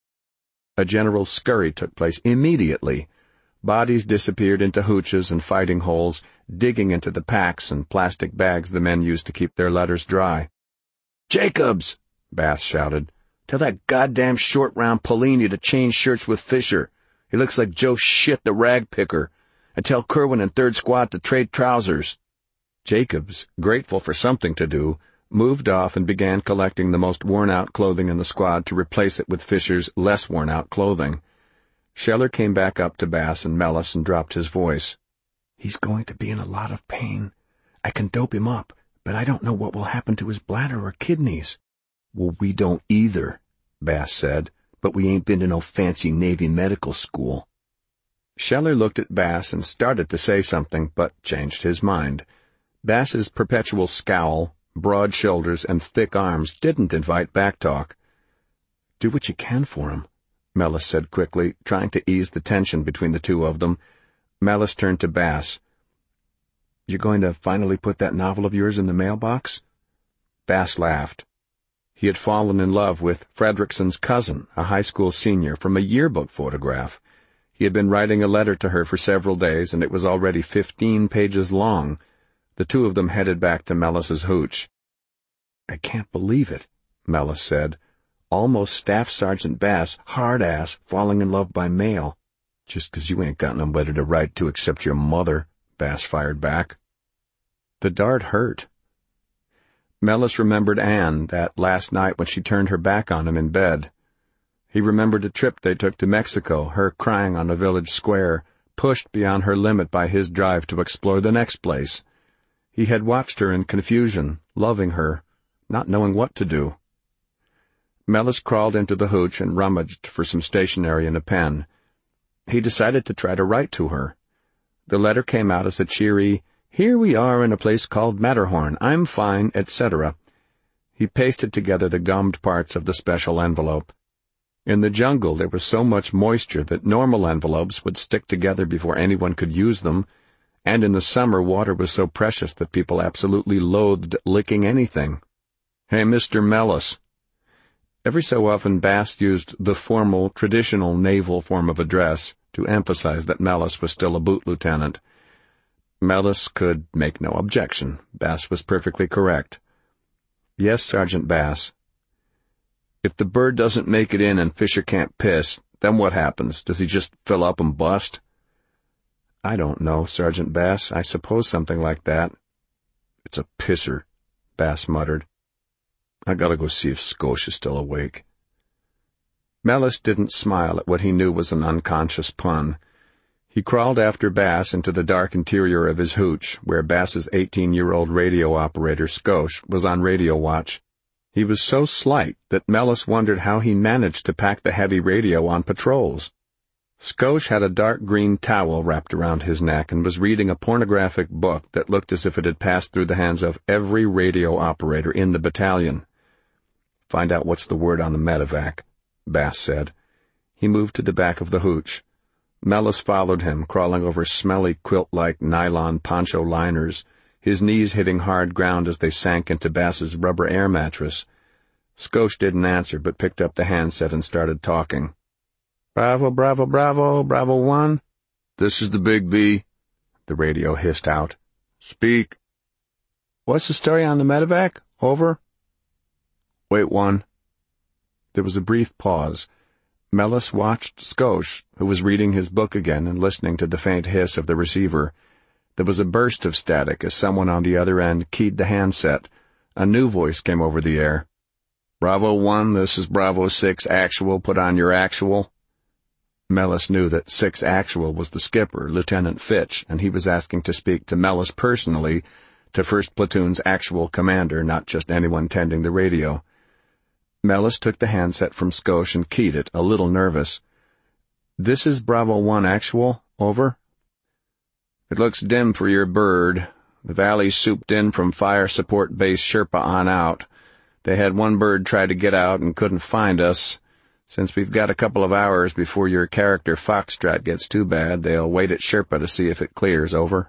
A general scurry took place immediately. Bodies disappeared into hooches and fighting holes, digging into the packs and plastic bags the men used to keep their letters dry. "Jacobs," Bass shouted, "tell that goddamn short-round Polini to change shirts with Fisher. He looks like Joe Shit the rag picker. And tell Kerwin and Third Squad to trade trousers." Jacobs, grateful for something to do, moved off and began collecting the most worn-out clothing in the squad to replace it with Fisher's less worn-out clothing. Scheller came back up to Bass and Mellis and dropped his voice. "He's going to be in a lot of pain. I can dope him up, but I don't know what will happen to his bladder or kidneys." "Well, we don't either," Bass said, "but we ain't been to no fancy Navy medical school." Scheller looked at Bass and started to say something, but changed his mind. Bass's perpetual scowl, broad shoulders, and thick arms didn't invite backtalk. "Do what you can for him," Mellis said quickly, trying to ease the tension between the two of them. Mellis turned to Bass. "You're going to finally put that novel of yours in the mailbox?" Bass laughed. He had fallen in love with Fredrickson's cousin, a high school senior, from a yearbook photograph. He had been writing a letter to her for several days, and it was already fifteen pages long. The two of them headed back to Mellis's hooch. "I can't believe it," Mellis said. "Almost Staff Sergeant Bass, hard-ass, falling in love by mail." "Just 'cause you ain't got nobody to write to except your mother," Bass fired back. The dart hurt. Mellis remembered Anne that last night when she turned her back on him in bed. He remembered a trip they took to Mexico, her crying on a village square, pushed beyond her limit by his drive to explore the next place. He had watched her in confusion, loving her, not knowing what to do. Mellis crawled into the hooch and rummaged for some stationery and a pen. He decided to try to write to her. The letter came out as a cheery, "Here we are in a place called Matterhorn. I'm fine," et cetera. He pasted together the gummed parts of the special envelope. In the jungle there was so much moisture that normal envelopes would stick together before anyone could use them, and in the summer water was so precious that people absolutely loathed licking anything. "Hey, Mister Mellis." Every so often Bass used the formal, traditional naval form of address to emphasize that Mellis was still a boot lieutenant. Mellis could make no objection. Bass was perfectly correct. "Yes, Sergeant Bass." "If the bird doesn't make it in and Fisher can't piss, then what happens? Does he just fill up and bust?" "I don't know, Sergeant Bass. I suppose something like that." "It's a pisser," Bass muttered. "I gotta go see if Skosh is still awake." Mellis didn't smile at what he knew was an unconscious pun. He crawled after Bass into the dark interior of his hooch, where Bass's eighteen-year-old radio operator, Skosh, was on radio watch. He was so slight that Mellis wondered how he managed to pack the heavy radio on patrols. Skosh had a dark green towel wrapped around his neck and was reading a pornographic book that looked as if it had passed through the hands of every radio operator in the battalion. "Find out what's the word on the medevac," Bass said. He moved to the back of the hooch. Mellis followed him, crawling over smelly quilt-like nylon poncho liners, his knees hitting hard ground as they sank into Bass's rubber air mattress. Skosh didn't answer, but picked up the handset and started talking. "Bravo, Bravo, Bravo, Bravo one." "This is the Big B," the radio hissed out. "Speak." "What's the story on the medevac? Over." "Wait one." There was a brief pause. Mellis watched Skosh, who was reading his book again and listening to the faint hiss of the receiver. There was a burst of static as someone on the other end keyed the handset. A new voice came over the air. "Bravo one, this is Bravo six actual. Put on your actual." Mellis knew that six actual was the skipper, Lieutenant Fitch, and he was asking to speak to Mellis personally, to first Platoon's actual commander, not just anyone tending the radio. Mellis took the handset from Skosh and keyed it, a little nervous. "This is Bravo one actual. Over." "It looks dim for your bird. The valley's souped in from Fire Support Base Sherpa on out. They had one bird try to get out and couldn't find us. Since we've got a couple of hours before your character Foxtrot gets too bad, they'll wait at Sherpa to see if it clears. Over."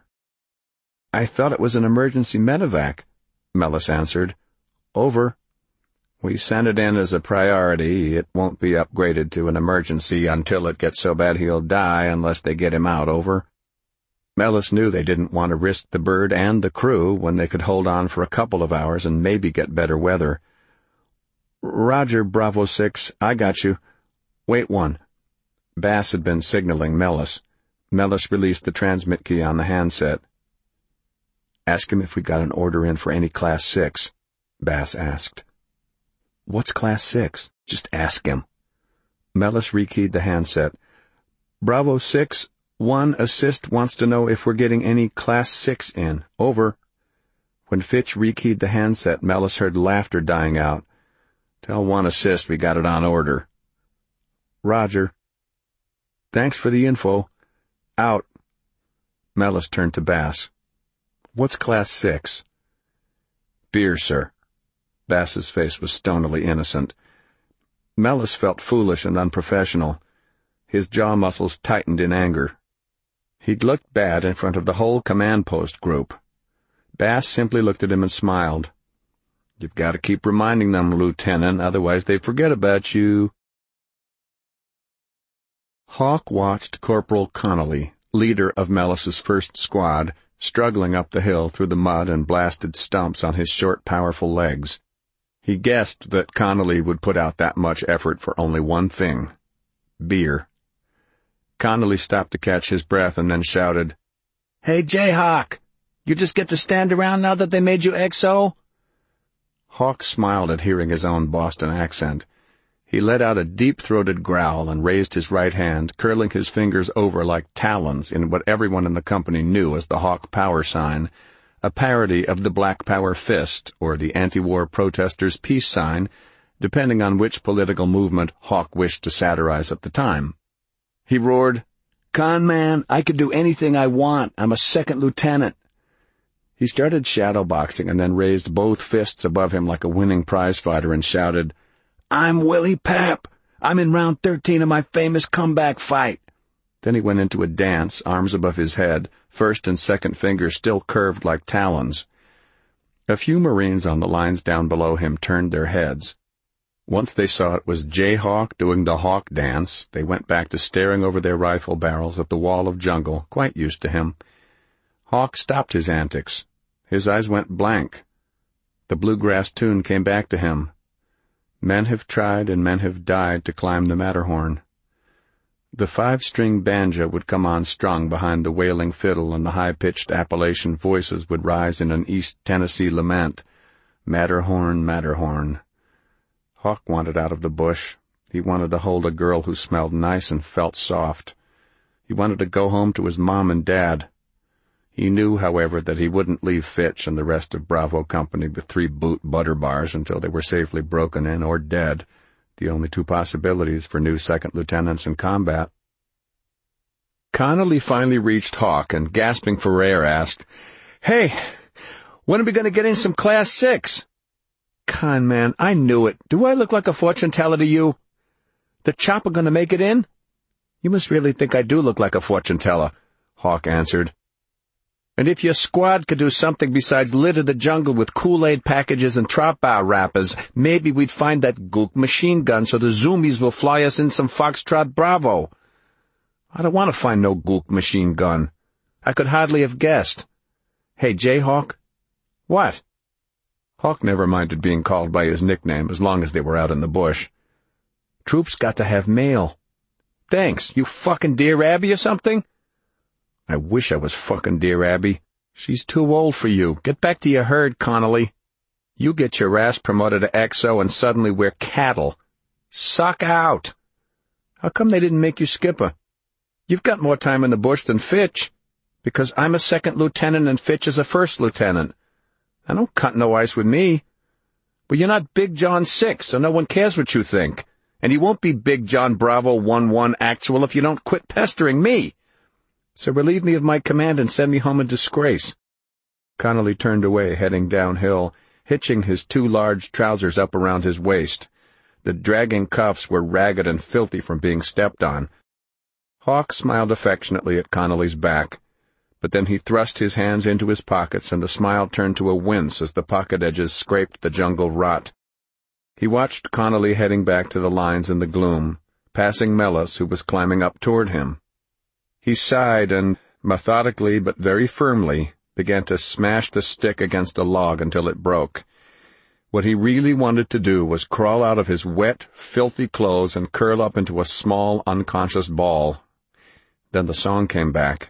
"I thought it was an emergency medevac," Mellis answered. "Over." "We sent it in as a priority. It won't be upgraded to an emergency until it gets so bad he'll die unless they get him out. Over." Mellis knew they didn't want to risk the bird and the crew when they could hold on for a couple of hours and maybe get better weather. "Roger, Bravo six. I got you. Wait one." Bass had been signaling Mellis. Mellis released the transmit key on the handset. "Ask him if we got an order in for any Class six, Bass asked. "What's Class six? Just ask him." Mellis rekeyed the handset. "Bravo six, one assist wants to know if we're getting any Class six in. Over." When Fitch rekeyed the handset, Mellis heard laughter dying out. "Tell one assist we got it on order." "Roger." "Thanks for the info. Out." Mellis turned to Bass. "What's Class six? "Beer, sir." Bass's face was stonily innocent. Mellis felt foolish and unprofessional. His jaw muscles tightened in anger. He'd looked bad in front of the whole command post group. Bass simply looked at him and smiled. "You've got to keep reminding them, Lieutenant, otherwise they forget about you." Hawk watched Corporal Connolly, leader of Mellis's first squad, struggling up the hill through the mud and blasted stumps on his short, powerful legs. He guessed that Connolly would put out that much effort for only one thing: beer. Connolly stopped to catch his breath and then shouted, "Hey, Jayhawk! You just get to stand around now that they made you X O?" Hawk smiled at hearing his own Boston accent. He let out a deep-throated growl and raised his right hand, curling his fingers over like talons in what everyone in the company knew as the Hawk Power sign, a parody of the Black Power fist or the anti-war protesters' peace sign, depending on which political movement Hawk wished to satirize at the time. He roared, "Con man, I could do anything I want. I'm a second lieutenant." He started shadowboxing and then raised both fists above him like a winning prizefighter and shouted, "I'm Willie Pep. I'm in round thirteen of my famous comeback fight." Then he went into a dance, arms above his head, first and second fingers still curved like talons. A few Marines on the lines down below him turned their heads. Once they saw it was Jayhawk doing the Hawk dance, they went back to staring over their rifle barrels at the wall of jungle, quite used to him. Hawk stopped his antics. His eyes went blank. The bluegrass tune came back to him. Men have tried and men have died to climb the Matterhorn. The five-string banjo would come on strung behind the wailing fiddle, and the high-pitched Appalachian voices would rise in an East Tennessee lament. Matterhorn, Matterhorn. Hawk wanted out of the bush. He wanted to hold a girl who smelled nice and felt soft. He wanted to go home to his mom and dad. He knew, however, that he wouldn't leave Fitch and the rest of Bravo Company with three boot butter bars until they were safely broken in or dead, the only two possibilities for new second lieutenants in combat. Connolly finally reached Hawk and, gasping for air, asked, "Hey, when are we going to get in some Class Six?" "Con man, I knew it. Do I look like a fortune teller to you? The chopper going to make it in?" "You must really think I do look like a fortune teller," Hawk answered. "And if your squad could do something besides litter the jungle with Kool-Aid packages and trot bar wrappers, maybe we'd find that gook machine gun so the zoomies will fly us in some Foxtrot Bravo." "I don't want to find no gook machine gun. I could hardly have guessed." "Hey, Jayhawk." "What?" Hawk never minded being called by his nickname as long as they were out in the bush. "Troops got to have mail." "Thanks. You fucking Dear Abby or something?" "I wish I was fucking Dear Abby. She's too old for you. Get back to your herd, Connolly. You get your ass promoted to X O and suddenly we're cattle. Suck out." "How come they didn't make you skipper?" "You've got more time in the bush than Fitch." "Because I'm a second lieutenant and Fitch is a first lieutenant." "I don't cut no ice with me." "But you're not Big John six, so no one cares what you think. And you won't be Big John Bravo one one actual if you don't quit pestering me. So relieve me of my command and send me home in disgrace." Connolly turned away, heading downhill, hitching his two large trousers up around his waist. The dragging cuffs were ragged and filthy from being stepped on. Hawk smiled affectionately at Connolly's back, but then he thrust his hands into his pockets, and the smile turned to a wince as the pocket edges scraped the jungle rot. He watched Connolly heading back to the lines in the gloom, passing Mellis, who was climbing up toward him. He sighed and, methodically but very firmly, began to smash the stick against a log until it broke. What he really wanted to do was crawl out of his wet, filthy clothes and curl up into a small, unconscious ball. Then the song came back.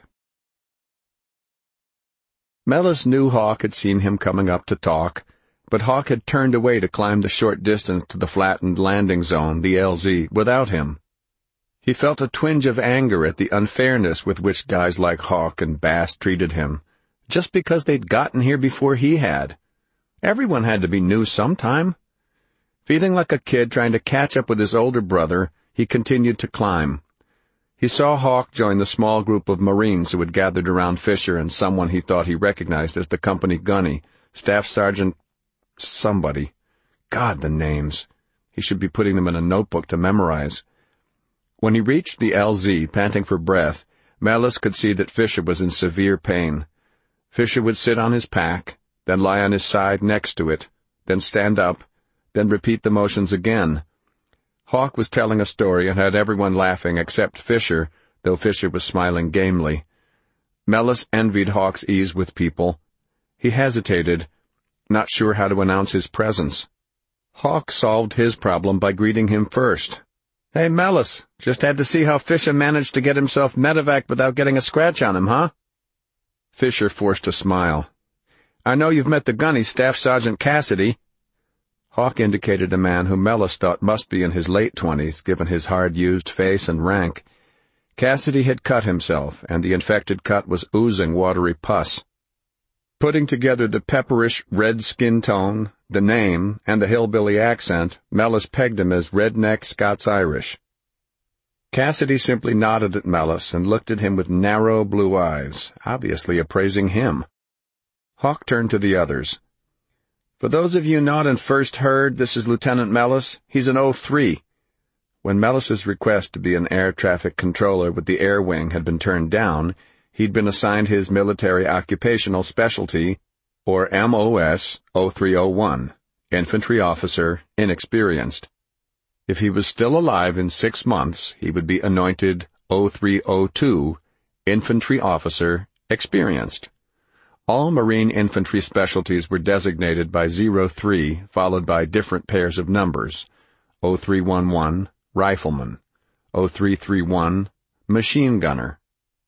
Mellis knew Hawk had seen him coming up to talk, but Hawk had turned away to climb the short distance to the flattened landing zone, the L Z, without him. He felt a twinge of anger at the unfairness with which guys like Hawk and Bass treated him, just because they'd gotten here before he had. Everyone had to be new sometime. Feeling like a kid trying to catch up with his older brother, he continued to climb. He saw Hawk join the small group of Marines who had gathered around Fisher and someone he thought he recognized as the company gunny, Staff Sergeant somebody. God, the names. He should be putting them in a notebook to memorize. When he reached the L Z, panting for breath, Mellis could see that Fisher was in severe pain. Fisher would sit on his pack, then lie on his side next to it, then stand up, then repeat the motions again. Hawk was telling a story and had everyone laughing except Fisher, though Fisher was smiling gamely. Mellis envied Hawk's ease with people. He hesitated, not sure how to announce his presence. Hawk solved his problem by greeting him first. "Hey, Mellis, just had to see how Fisher managed to get himself medevaced without getting a scratch on him, huh?" Fisher forced a smile. "I know you've met the gunny, Staff Sergeant Cassidy." Hawk indicated a man who Mellis thought must be in his late twenties, given his hard-used face and rank. Cassidy had cut himself, and the infected cut was oozing watery pus. Putting together the pepperish red skin tone, the name, and the hillbilly accent, Mellis pegged him as redneck Scots-Irish. Cassidy simply nodded at Mellis and looked at him with narrow blue eyes, obviously appraising him. Hawk turned to the others. "For those of you not in First Herd, this is Lieutenant Mellis. He's an O three. When Mellis's request to be an air traffic controller with the Air Wing had been turned down, he'd been assigned his military occupational specialty, or M O S oh three oh one, infantry officer, inexperienced. If he was still alive in six months, he would be anointed oh three oh two, infantry officer, experienced. All Marine infantry specialties were designated by zero three, followed by different pairs of numbers: oh three one one, rifleman; oh three three one, machine gunner.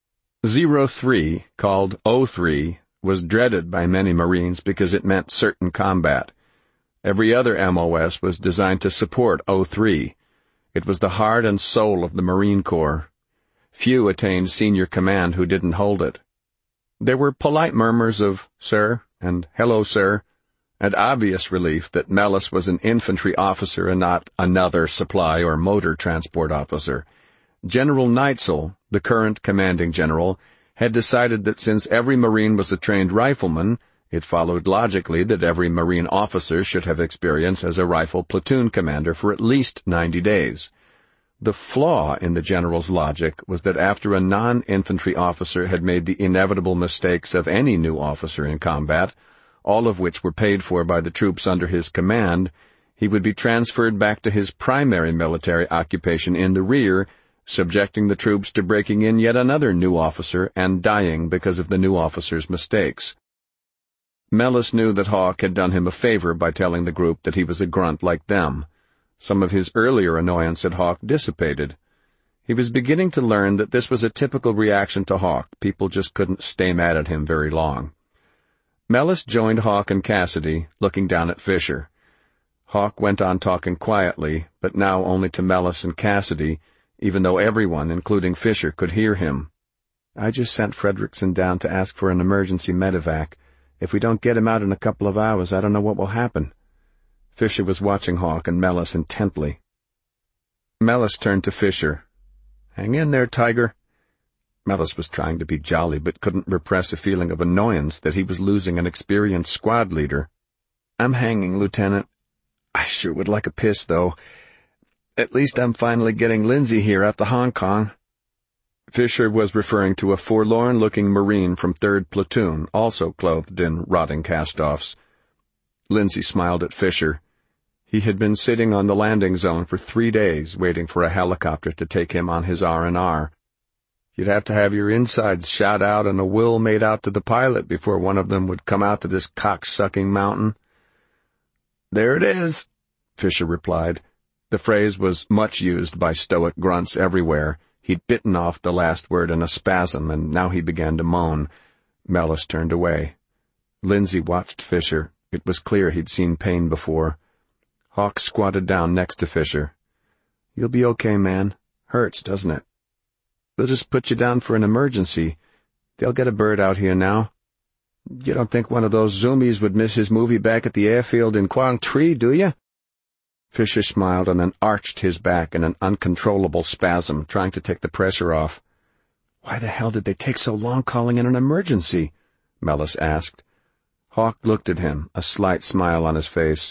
zero three, called oh three, was dreaded by many Marines because it meant certain combat. Every other M O S was designed to support oh three. It was the heart and soul of the Marine Corps. Few attained senior command who didn't hold it. There were polite murmurs of "sir" and "hello, sir," and obvious relief that Mellis was an infantry officer and not another supply or motor transport officer. General Neitzel, the current commanding general, had decided that since every Marine was a trained rifleman, it followed logically that every Marine officer should have experience as a rifle platoon commander for at least ninety days. The flaw in the general's logic was that after a non-infantry officer had made the inevitable mistakes of any new officer in combat, all of which were paid for by the troops under his command, he would be transferred back to his primary military occupation in the rear, subjecting the troops to breaking in yet another new officer and dying because of the new officer's mistakes. Mellis knew that Hawk had done him a favor by telling the group that he was a grunt like them. Some of his earlier annoyance at Hawk dissipated. He was beginning to learn that this was a typical reaction to Hawk. People just couldn't stay mad at him very long. Mellis joined Hawk and Cassidy, looking down at Fisher. Hawk went on talking quietly, but now only to Mellis and Cassidy, even though everyone, including Fisher, could hear him. "I just sent Fredrickson down to ask for an emergency medevac. If we don't get him out in a couple of hours, I don't know what will happen." Fisher was watching Hawk and Mellis intently. Mellis turned to Fisher. "Hang in there, Tiger." Mellis was trying to be jolly, but couldn't repress a feeling of annoyance that he was losing an experienced squad leader. "I'm hanging, Lieutenant. I sure would like a piss, though. At least I'm finally getting Lindsay here out to Hong Kong." Fisher was referring to a forlorn-looking Marine from third Platoon, also clothed in rotting cast-offs. Lindsay smiled at Fisher. He had been sitting on the landing zone for three days, waiting for a helicopter to take him on his R and R. You'd have to have your insides shot out and a will made out to the pilot before one of them would come out to this cock-sucking mountain. "There it is," Fisher replied. The phrase was much used by stoic grunts everywhere. He'd bitten off the last word in a spasm, and now he began to moan. Mellis turned away. Lindsay watched Fisher. It was clear he'd seen pain before. Hawk squatted down next to Fisher. "You'll be okay, man. Hurts, doesn't it? We'll just put you down for an emergency. They'll get a bird out here now. You don't think one of those zoomies would miss his movie back at the airfield in Quang Tri, do you?" Fisher smiled and then arched his back in an uncontrollable spasm, trying to take the pressure off. "Why the hell did they take so long calling in an emergency?" Mellis asked. Hawk looked at him, a slight smile on his face.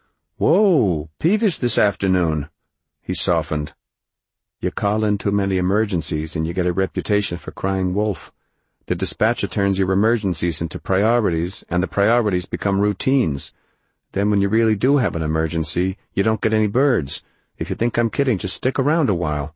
"Whoa, peevish this afternoon." He softened. "You call in too many emergencies and you get a reputation for crying wolf. The dispatcher turns your emergencies into priorities, and the priorities become routines. Then when you really do have an emergency, you don't get any birds. If you think I'm kidding, just stick around a while."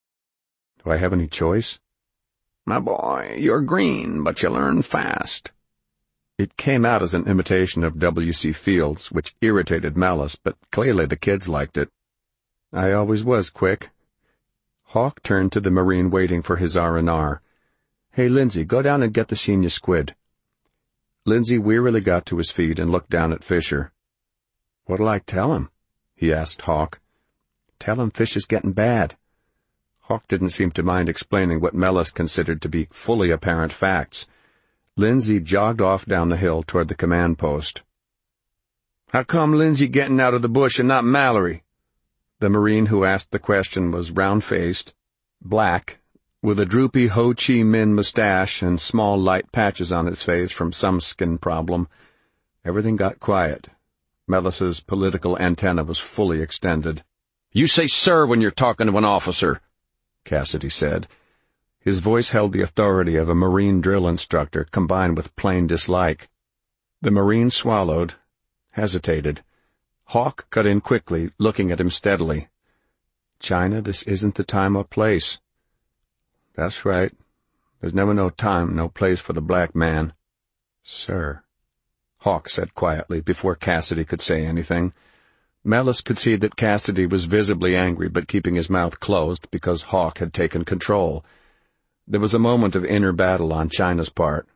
"Do I have any choice?" "My boy, you're green, but you learn fast." It came out as an imitation of W C Fields, which irritated Mellis, but clearly the kids liked it. "I always was quick." Hawk turned to the Marine waiting for his R and R. "Hey, Lindsay, go down and get the senior squid." Lindsay wearily got to his feet and looked down at Fisher. "What'll I tell him?" he asked Hawk. "Tell him fish is getting bad." Hawk didn't seem to mind explaining what Mellis considered to be fully apparent facts. Lindsay jogged off down the hill toward the command post. "How come Lindsay getting out of the bush and not Mallory?" The Marine who asked the question was round-faced, black, with a droopy Ho Chi Minh mustache and small light patches on his face from some skin problem. Everything got quiet. Mellis's political antenna was fully extended. "You say sir when you're talking to an officer," Cassidy said. His voice held the authority of a Marine drill instructor combined with plain dislike. The Marine swallowed, hesitated. Hawk cut in quickly, looking at him steadily. "China, this isn't the time or place." "That's right. There's never no time, no place for the black man." "Sir," Hawk said quietly before Cassidy could say anything. Mellis could see that Cassidy was visibly angry but keeping his mouth closed because Hawk had taken control. There was a moment of inner battle on China's part.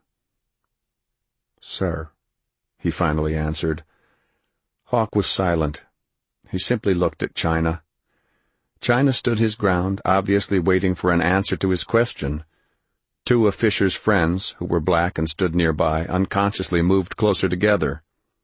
"Sir," he finally answered. Hawk was silent. He simply looked at China. China stood his ground, obviously waiting for an answer to his question. Two of Fisher's friends, who were black and stood nearby, unconsciously moved closer together.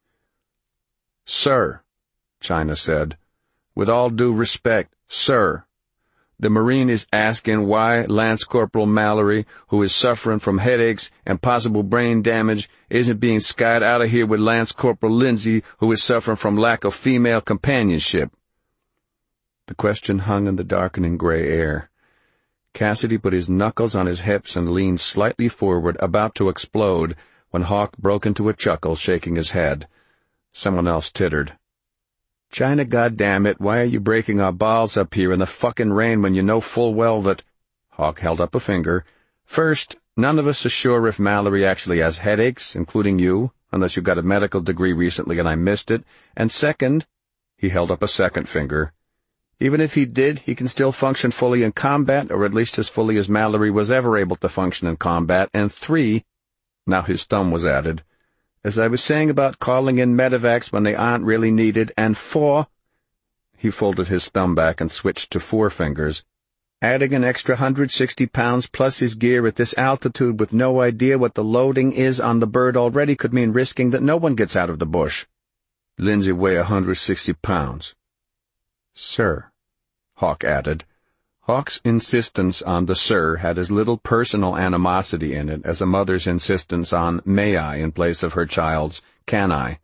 "Sir," China said, "with all due respect, sir, the Marine is asking why Lance Corporal Mallory, who is suffering from headaches and possible brain damage, isn't being skied out of here with Lance Corporal Lindsay, who is suffering from lack of female companionship." The question hung in the darkening gray air. Cassidy put his knuckles on his hips and leaned slightly forward, about to explode, when Hawk broke into a chuckle, shaking his head. Someone else tittered. "China, goddammit, why are you breaking our balls up here in the fucking rain when you know full well that—" Hawk held up a finger. "First, none of us are sure if Mallory actually has headaches, including you, unless you got a medical degree recently and I missed it. And second," he held up a second finger, "even if he did, he can still function fully in combat, or at least as fully as Mallory was ever able to function in combat. And three," now his thumb was added, "as I was saying about calling in medevacs when they aren't really needed, and four," he folded his thumb back and switched to four fingers, "adding an extra one hundred sixty pounds plus his gear at this altitude with no idea what the loading is on the bird already could mean risking that no one gets out of the bush." "Lindsay weigh one hundred sixty pounds. "Sir," Hawk added. Hawk's insistence on the sir had as little personal animosity in it as a mother's insistence on may I in place of her child's can I.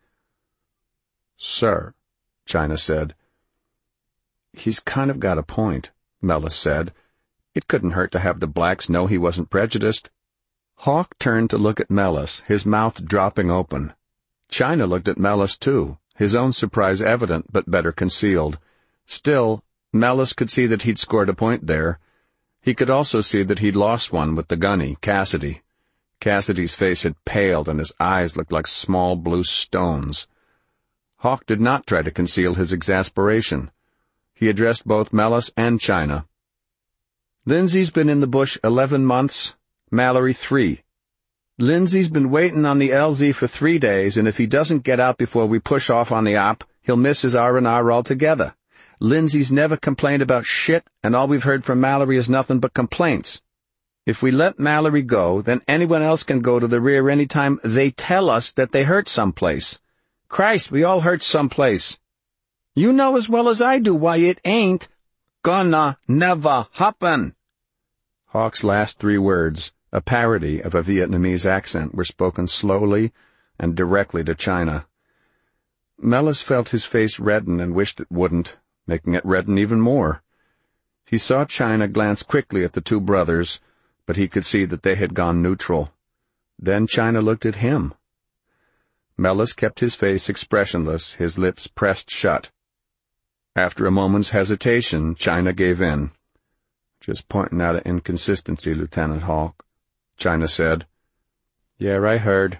"Sir," China said. "He's kind of got a point," Mellis said. "It couldn't hurt to have the blacks know he wasn't prejudiced." Hawk turned to look at Mellis, his mouth dropping open. China looked at Mellis too, his own surprise evident but better concealed. Still, Mellis could see that he'd scored a point there. He could also see that he'd lost one with the gunny, Cassidy. Cassidy's face had paled and his eyes looked like small blue stones. Hawk did not try to conceal his exasperation. He addressed both Mellis and China. "Lindsay's been in the bush eleven months, Mallory three. Lindsay's been waiting on the L Z for three days, and if he doesn't get out before we push off on the op, he'll miss his R and R altogether. Lindsay's never complained about shit, and all we've heard from Mallory is nothing but complaints. If we let Mallory go, then anyone else can go to the rear any time they tell us that they hurt someplace. Christ, we all hurt someplace. You know as well as I do why it ain't gonna never happen." Hawk's last three words, a parody of a Vietnamese accent, were spoken slowly and directly to China. Mellis felt his face redden and wished it wouldn't, making it redden even more. He saw China glance quickly at the two brothers, but he could see that they had gone neutral. Then China looked at him. Mellis kept his face expressionless, his lips pressed shut. After a moment's hesitation, China gave in. "Just pointing out an inconsistency, Lieutenant Hawk," China said. "Yeah, I heard."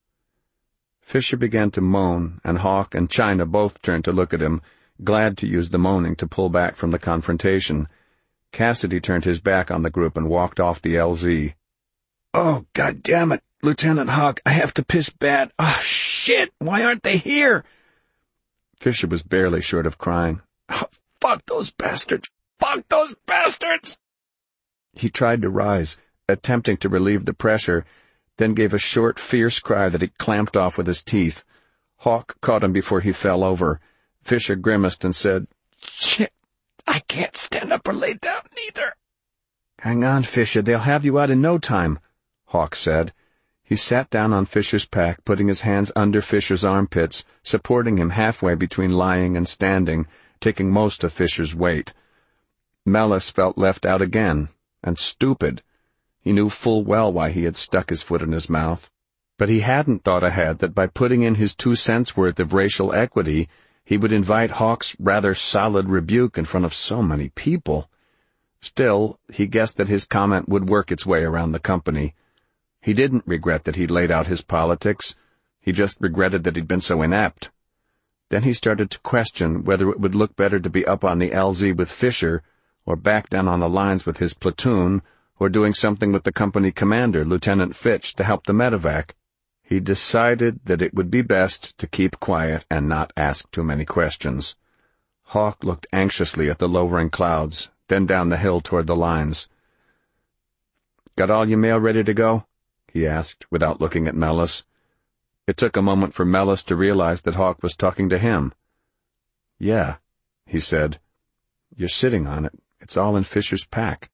Fisher began to moan, and Hawk and China both turned to look at him, glad to use the moaning to pull back from the confrontation. Cassidy turned his back on the group and walked off the L Z. "Oh, God damn it, Lieutenant Hawk, I have to piss bad. Oh, shit, why aren't they here?" Fisher was barely short of crying. Oh, fuck those bastards! Fuck those bastards! He tried to rise, attempting to relieve the pressure, then gave a short, fierce cry that he clamped off with his teeth. Hawk caught him before he fell over. Fisher grimaced and said, "Shit, I can't stand up or lay down neither." "Hang on, Fisher, they'll have you out in no time," Hawk said. He sat down on Fisher's pack, putting his hands under Fisher's armpits, supporting him halfway between lying and standing, taking most of Fisher's weight. Mellis felt left out again, and stupid. He knew full well why he had stuck his foot in his mouth. But he hadn't thought ahead that by putting in his two cents worth of racial equity, he would invite Hawk's rather solid rebuke in front of so many people. Still, he guessed that his comment would work its way around the company. He didn't regret that he'd laid out his politics. He just regretted that he'd been so inept. Then he started to question whether it would look better to be up on the L Z with Fisher, or back down on the lines with his platoon, or doing something with the company commander, Lieutenant Fitch, to help the medevac. He decided that it would be best to keep quiet and not ask too many questions. Hawk looked anxiously at the lowering clouds, then down the hill toward the lines. "Got all your mail ready to go?" he asked, without looking at Mellis. It took a moment for Mellis to realize that Hawk was talking to him. "Yeah," he said. "You're sitting on it. It's all in Fisher's pack."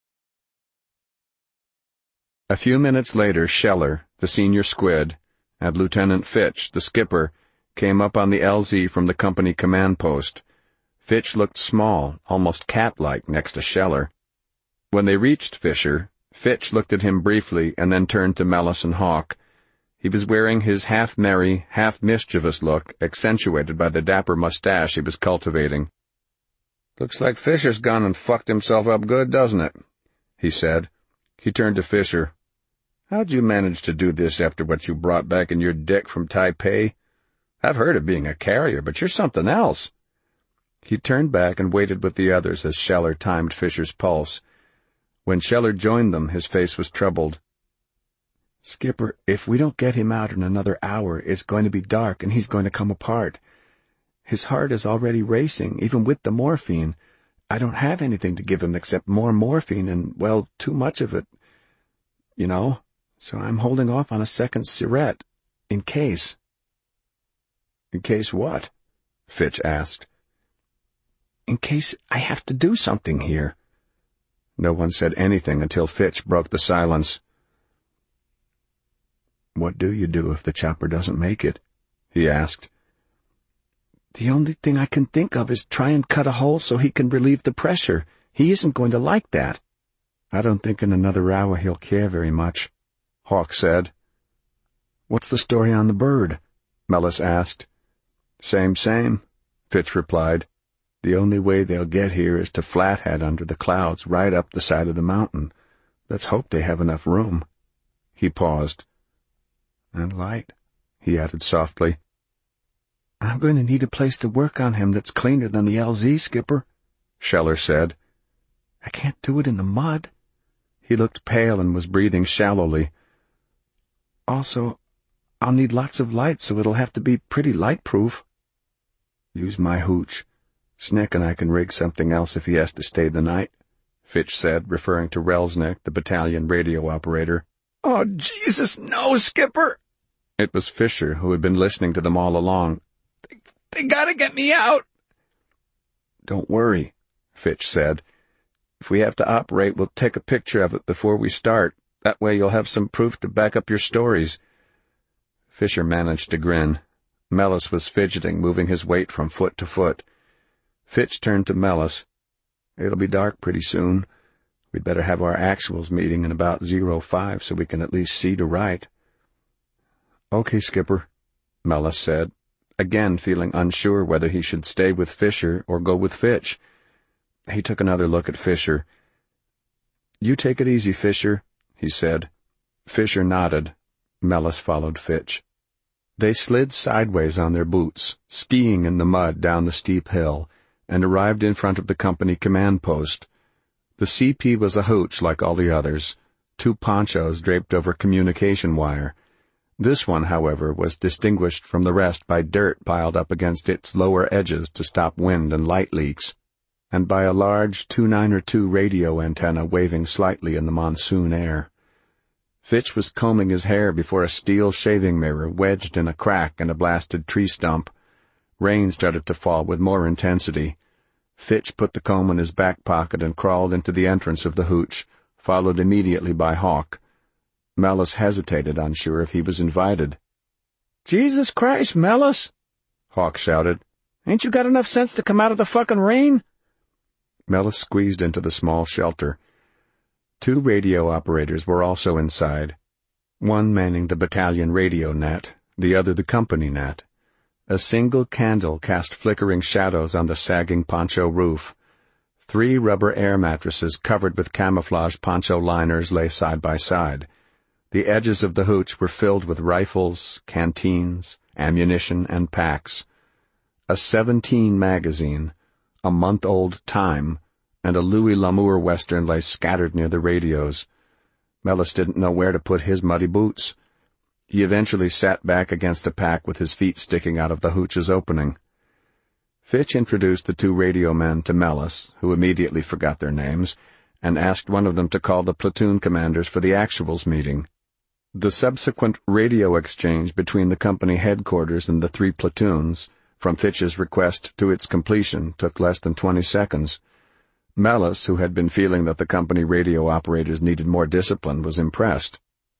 A few minutes later, Scheller, the senior squid, and Lieutenant Fitch, the skipper, came up on the L Z from the company command post. Fitch looked small, almost cat-like, next to Scheller. When they reached Fisher, Fitch looked at him briefly and then turned to Mellis and Hawk. He was wearing his half-merry, half-mischievous look, accentuated by the dapper mustache he was cultivating. "Looks like Fisher's gone and fucked himself up good, doesn't it?" he said. He turned to Fisher. "How'd you manage to do this after what you brought back in your dick from Taipei? I've heard of being a carrier, but you're something else." He turned back and waited with the others as Scheller timed Fisher's pulse. When Scheller joined them, his face was troubled. "Skipper, if we don't get him out in another hour, it's going to be dark and he's going to come apart. His heart is already racing, even with the morphine. I don't have anything to give him except more morphine and, well, too much of it. You know, so I'm holding off on a second cigarette, in case." "In case what?" Fitch asked. "In case I have to do something here." No one said anything until Fitch broke the silence. "What do you do if the chopper doesn't make it?" he asked. "The only thing I can think of is try and cut a hole so he can relieve the pressure. He isn't going to like that." "I don't think in another hour he'll care very much," Hawk said. "What's the story on the bird?" Mellis asked. "Same, same," Fitch replied. "The only way they'll get here is to Flathead under the clouds right up the side of the mountain. Let's hope they have enough room." He paused. "And light," he added softly. "I'm going to need a place to work on him that's cleaner than the L Z, Skipper," Scheller said. "I can't do it in the mud." He looked pale and was breathing shallowly. "Also, I'll need lots of light, so it'll have to be pretty light-proof." "Use my hooch. Snick and I can rig something else if he has to stay the night," Fitch said, referring to Relsnick, the battalion radio operator. "Oh, Jesus, no, Skipper!" It was Fisher, who had been listening to them all along. They, they gotta get me out." "Don't worry," Fitch said. "If we have to operate, we'll take a picture of it before we start. That way you'll have some proof to back up your stories." Fisher managed to grin. Mellis was fidgeting, moving his weight from foot to foot. Fitch turned to Mellis. "It'll be dark pretty soon. We'd better have our actuals meeting in about zero five so we can at least see to write." "Okay, Skipper," Mellis said, again feeling unsure whether he should stay with Fisher or go with Fitch. He took another look at Fisher. "You take it easy, Fisher," he said. Fisher nodded. Mellis followed Fitch. They slid sideways on their boots, skiing in the mud down the steep hill, and arrived in front of the company command post. The C P was a hooch like all the others, two ponchos draped over communication wire. This one, however, was distinguished from the rest by dirt piled up against its lower edges to stop wind and light leaks, and by a large two nine two radio antenna waving slightly in the monsoon air. Fitch was combing his hair before a steel shaving mirror wedged in a crack in a blasted tree stump. Rain started to fall with more intensity. Fitch put the comb in his back pocket and crawled into the entrance of the hooch, followed immediately by Hawk. Mellus hesitated, unsure if he was invited. "Jesus Christ, Mellus!" Hawk shouted. "Ain't you got enough sense to come out of the fucking rain?" Mellus squeezed into the small shelter. Two radio operators were also inside, one manning the battalion radio net, the other the company net. A single candle cast flickering shadows on the sagging poncho roof. Three rubber air mattresses covered with camouflage poncho liners lay side by side. The edges of the hooch were filled with rifles, canteens, ammunition, and packs. A seventeen magazine, a month-old Time, and a Louis L'Amour Western lay scattered near the radios. Mellus didn't know where to put his muddy boots. He eventually sat back against a pack with his feet sticking out of the hooch's opening. Fitch introduced the two radio men to Mellus, who immediately forgot their names, and asked one of them to call the platoon commanders for the actuals meeting. The subsequent radio exchange between the company headquarters and the three platoons, from Fitch's request to its completion, took less than twenty seconds. Mellus, who had been feeling that the company radio operators needed more discipline, was impressed.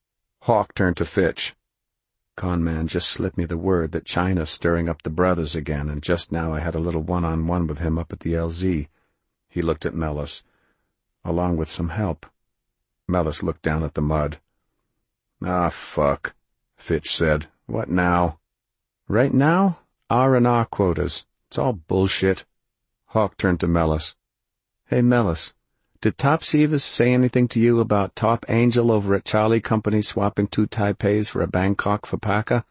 Hawk turned to Fitch. "Conman just slipped me the word that China's stirring up the brothers again, and just now I had a little one-on-one with him up at the L Z. He looked at Mellus. "Along with some help." Mellus looked down at the mud. "Ah, fuck," Fitch said. "What now?" "Right now, R and R quotas. It's all bullshit." Hawk turned to Mellus. "Hey, Mellus, did Top Sivas say anything to you about Top Angel over at Charlie Company swapping two Taipeis for a Bangkok Fapaka?"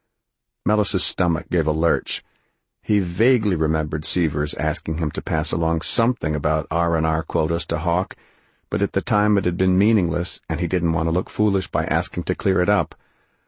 Mellus's stomach gave a lurch. He vaguely remembered Severs asking him to pass along something about R and R quotas to Hawk, but at the time it had been meaningless, and he didn't want to look foolish by asking to clear it up.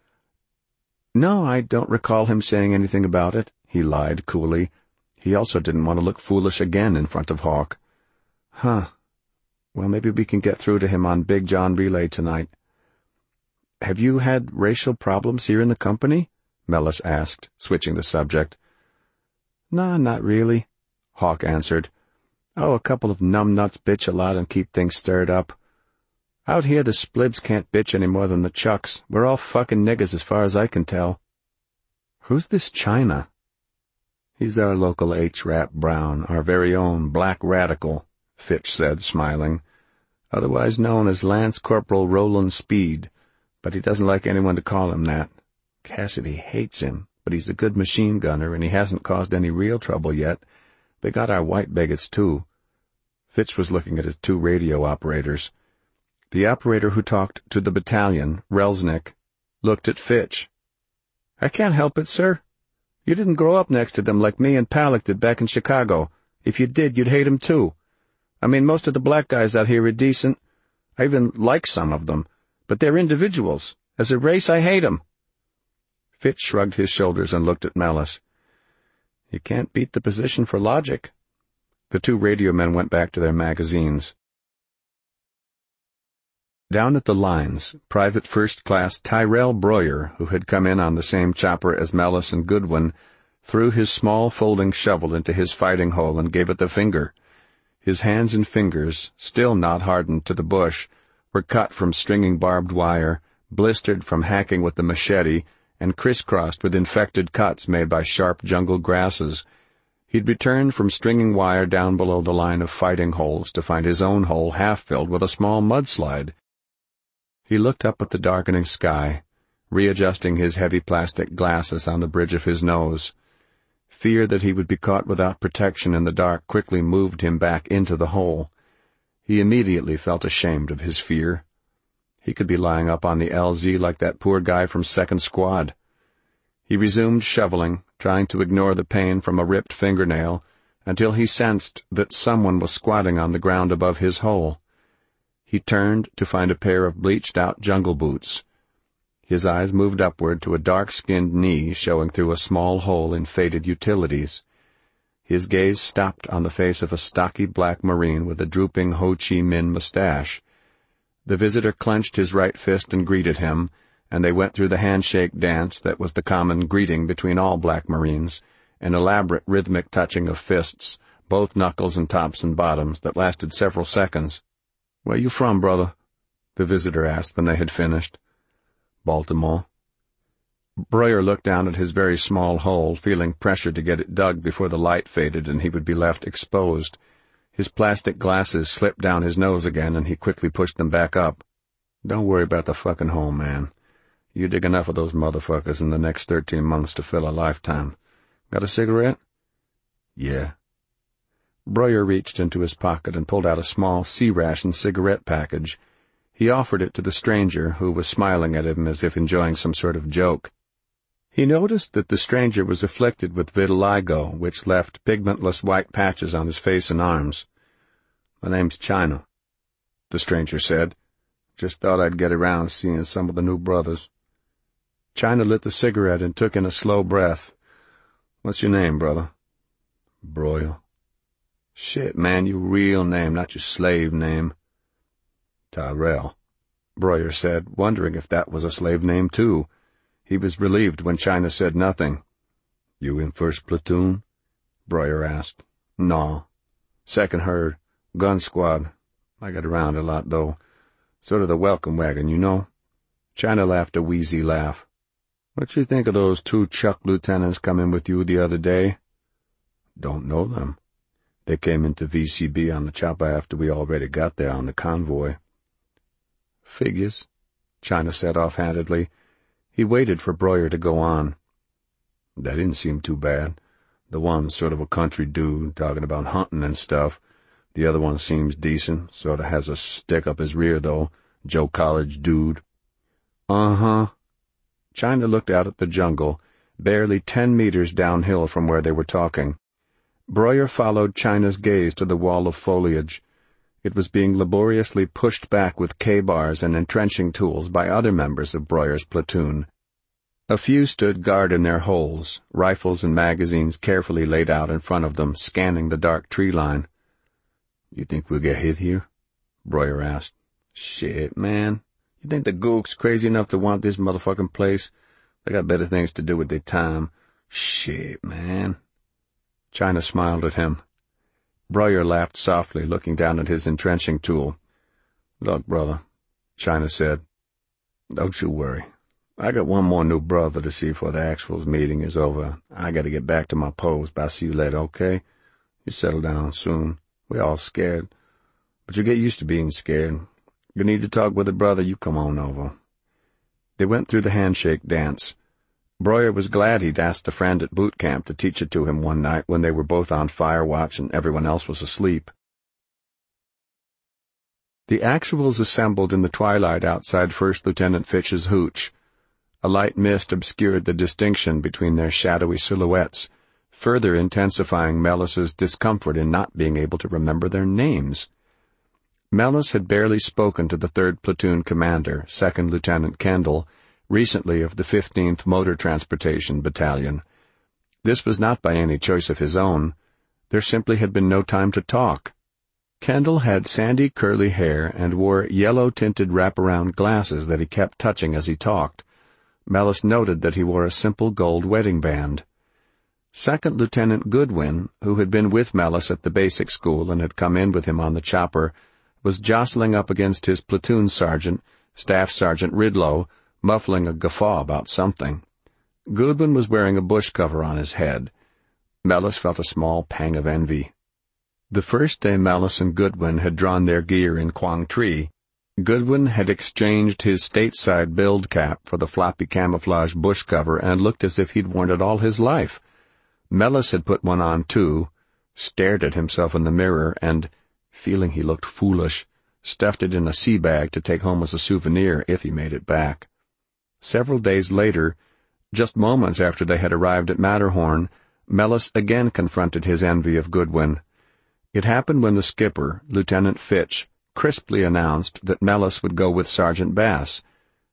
"No, I don't recall him saying anything about it," he lied coolly. He also didn't want to look foolish again in front of Hawk. "Huh. Well, maybe we can get through to him on Big John Relay tonight." "Have you had racial problems here in the company?" Mellus asked, switching the subject. "Nah, not really," Hawk answered. "Oh, a couple of numbnuts bitch a lot and keep things stirred up. Out here the splibs can't bitch any more than the chucks. We're all fucking niggers as far as I can tell." "Who's this China?" "He's our local H. Rap Brown, our very own black radical," Fitch said, smiling. "Otherwise known as Lance Corporal Roland Speed, but he doesn't like anyone to call him that. Cassidy hates him, but he's a good machine gunner, and he hasn't caused any real trouble yet. They got our white bigots, too." Fitch was looking at his two radio operators. The operator who talked to the battalion, Relsnick, looked at Fitch. "I can't help it, sir. You didn't grow up next to them like me and Palak did back in Chicago. If you did, you'd hate 'em too. I mean, most of the black guys out here are decent. I even like some of them, but they're individuals. As a race, I hate 'em." Fitch shrugged his shoulders and looked at Mellus. "You can't beat the position for logic." The two radio men went back to their magazines. Down at the lines, Private First Class Tyrell Breuer, who had come in on the same chopper as Mellus and Goodwin, threw his small folding shovel into his fighting hole and gave it the finger. His hands and fingers, still not hardened to the bush, were cut from stringing barbed wire, blistered from hacking with the machete, and crisscrossed with infected cuts made by sharp jungle grasses. He'd returned from stringing wire down below the line of fighting holes to find his own hole half filled with a small mudslide. He looked up at the darkening sky, readjusting his heavy plastic glasses on the bridge of his nose. Fear that he would be caught without protection in the dark quickly moved him back into the hole. He immediately felt ashamed of his fear. He could be lying up on the L Z like that poor guy from Second Squad. He resumed shoveling, trying to ignore the pain from a ripped fingernail, until he sensed that someone was squatting on the ground above his hole. He turned to find a pair of bleached-out jungle boots. His eyes moved upward to a dark-skinned knee showing through a small hole in faded utilities. His gaze stopped on the face of a stocky black Marine with a drooping Ho Chi Minh mustache. The visitor clenched his right fist and greeted him, and they went through the handshake dance that was the common greeting between all black Marines, an elaborate rhythmic touching of fists, both knuckles and tops and bottoms, that lasted several seconds. "Where you from, brother?" the visitor asked when they had finished. "Baltimore." Breuer looked down at his very small hole, feeling pressure to get it dug before the light faded and he would be left exposed. His plastic glasses slipped down his nose again, and he quickly pushed them back up. "Don't worry about the fucking hole, man. You dig enough of those motherfuckers in the next thirteen months to fill a lifetime. Got a cigarette?" "Yeah." Breuer reached into his pocket and pulled out a small C-ration cigarette package. He offered it to the stranger, who was smiling at him as if enjoying some sort of joke. He noticed that the stranger was afflicted with vitiligo, which left pigmentless white patches on his face and arms. "My name's China," the stranger said. "Just thought I'd get around seeing some of the new brothers." China lit the cigarette and took in a slow breath. "What's your name, brother?" "Breuer." "Shit, man, your real name, not your slave name." "Tyrell," Breuer said, wondering if that was a slave name, too. He was relieved when China said nothing. "You in first platoon?" Breuer asked. "No. Second herd. Gun squad. I got around a lot, though. Sort of the welcome wagon, you know." China laughed a wheezy laugh. "What you think of those two Chuck lieutenants coming with you the other day?" "Don't know them. They came into V C B on the chopper after we already got there on the convoy." "Figures," China said offhandedly. He waited for Breuer to go on. "That didn't seem too bad. The one's sort of a country dude, talking about hunting and stuff. The other one seems decent, sort of has a stick up his rear, though. Joe College dude." "Uh-huh." China looked out at the jungle, barely ten meters downhill from where they were talking. Breuer followed China's gaze to the wall of foliage. It was being laboriously pushed back with K-bars and entrenching tools by other members of Breuer's platoon. A few stood guard in their holes, rifles and magazines carefully laid out in front of them, scanning the dark tree line. "You think we'll get hit here?" Breuer asked. "Shit, man. You think the gooks crazy enough to want this motherfucking place? They got better things to do with their time. Shit, man." China smiled at him. Breuer laughed softly, looking down at his entrenching tool. "Look, brother," China said, "don't you worry. I got one more new brother to see before the actuals meeting is over. I got to get back to my post, but I'll see you later, okay? You settle down soon. We're all scared. But you get used to being scared. You need to talk with a brother, you come on over." They went through the handshake dance. Breuer was glad he'd asked a friend at boot camp to teach it to him one night when they were both on fire watch and everyone else was asleep. The actuals assembled in the twilight outside First Lieutenant Fitch's hooch. A light mist obscured the distinction between their shadowy silhouettes, further intensifying Melis's discomfort in not being able to remember their names. Melis had barely spoken to the third Platoon commander, Second Lieutenant Kendall, recently of the fifteenth Motor Transportation Battalion. This was not by any choice of his own. There simply had been no time to talk. Kendall had sandy curly hair and wore yellow-tinted wraparound glasses that he kept touching as he talked. Melis noted that he wore a simple gold wedding band. Second Lieutenant Goodwin, who had been with Melis at the basic school and had come in with him on the chopper, was jostling up against his platoon sergeant, Staff Sergeant Ridlow, muffling a guffaw about something. Goodwin was wearing a bush cover on his head. Melis felt a small pang of envy. The first day Melis and Goodwin had drawn their gear in Quang Tri, Goodwin had exchanged his stateside build cap for the floppy camouflage bush cover and looked as if he'd worn it all his life. Melis had put one on, too, stared at himself in the mirror, and, feeling he looked foolish, stuffed it in a sea bag to take home as a souvenir if he made it back. Several days later, just moments after they had arrived at Matterhorn, Melis again confronted his envy of Goodwin. It happened when the skipper, Lieutenant Fitch, crisply announced that Melis would go with Sergeant Bass.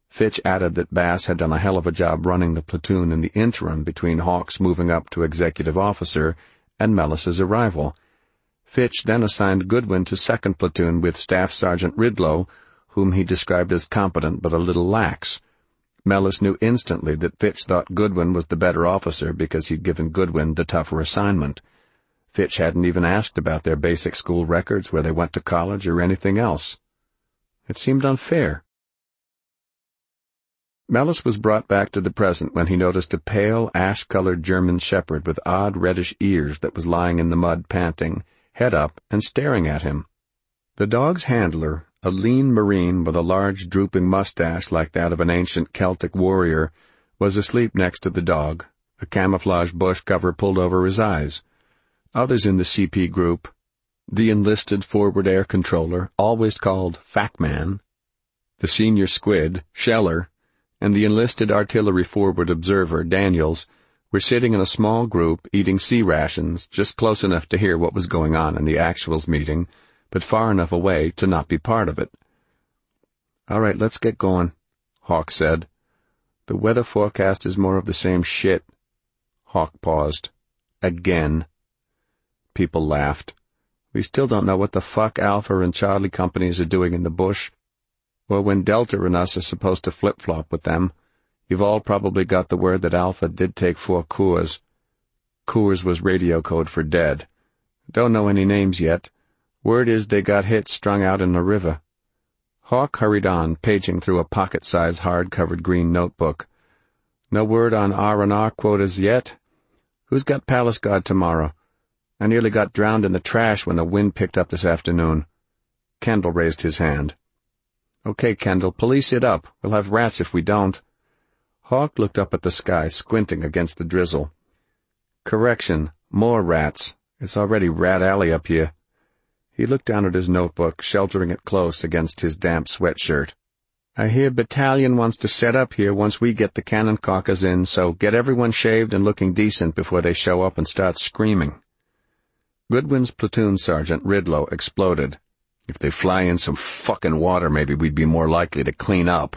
Fitch added that Bass had done a hell of a job running the platoon in the interim between Hawk's moving up to executive officer and Mellis's arrival. Fitch then assigned Goodwin to second platoon with Staff Sergeant Ridlow, whom he described as competent but a little lax. Mellis knew instantly that Fitch thought Goodwin was the better officer because he'd given Goodwin the tougher assignment. Fitch hadn't even asked about their basic school records, where they went to college, or anything else. It seemed unfair. Mellis was brought back to the present when he noticed a pale, ash-colored German shepherd with odd reddish ears that was lying in the mud panting, head up, and staring at him. The dog's handler, a lean Marine with a large drooping mustache like that of an ancient Celtic warrior, was asleep next to the dog, a camouflage bush cover pulled over his eyes. Others in the C P group, the enlisted forward air controller, always called Fac-Man, the senior squid, Scheller, and the enlisted artillery forward observer, Daniels, were sitting in a small group eating sea rations, just close enough to hear what was going on in the actuals meeting, but far enough away to not be part of it. "All right, let's get going," Hawk said. "The weather forecast is more of the same shit." Hawk paused. "Again." People laughed. "We still don't know what the fuck Alpha and Charlie companies are doing in the bush, or when Delta and us are supposed to flip-flop with them. You've all probably got the word that Alpha did take four Coors. Coors was radio code for dead. Don't know any names yet. Word is they got hit strung out in the river." Hawk hurried on, paging through a pocket-sized hard-covered green notebook. "No word on R and R quotas yet? Who's got Palace Guard tomorrow? I nearly got drowned in the trash when the wind picked up this afternoon." Kendall raised his hand. "Okay, Kendall, police it up. We'll have rats if we don't." Hawk looked up at the sky, squinting against the drizzle. "Correction, more rats. It's already Rat Alley up here." He looked down at his notebook, sheltering it close against his damp sweatshirt. "I hear Battalion wants to set up here once we get the cannon cockers in, so get everyone shaved and looking decent before they show up and start screaming." Goodwin's platoon sergeant, Ridlow, exploded. "If they fly in some fucking water, maybe we'd be more likely to clean up."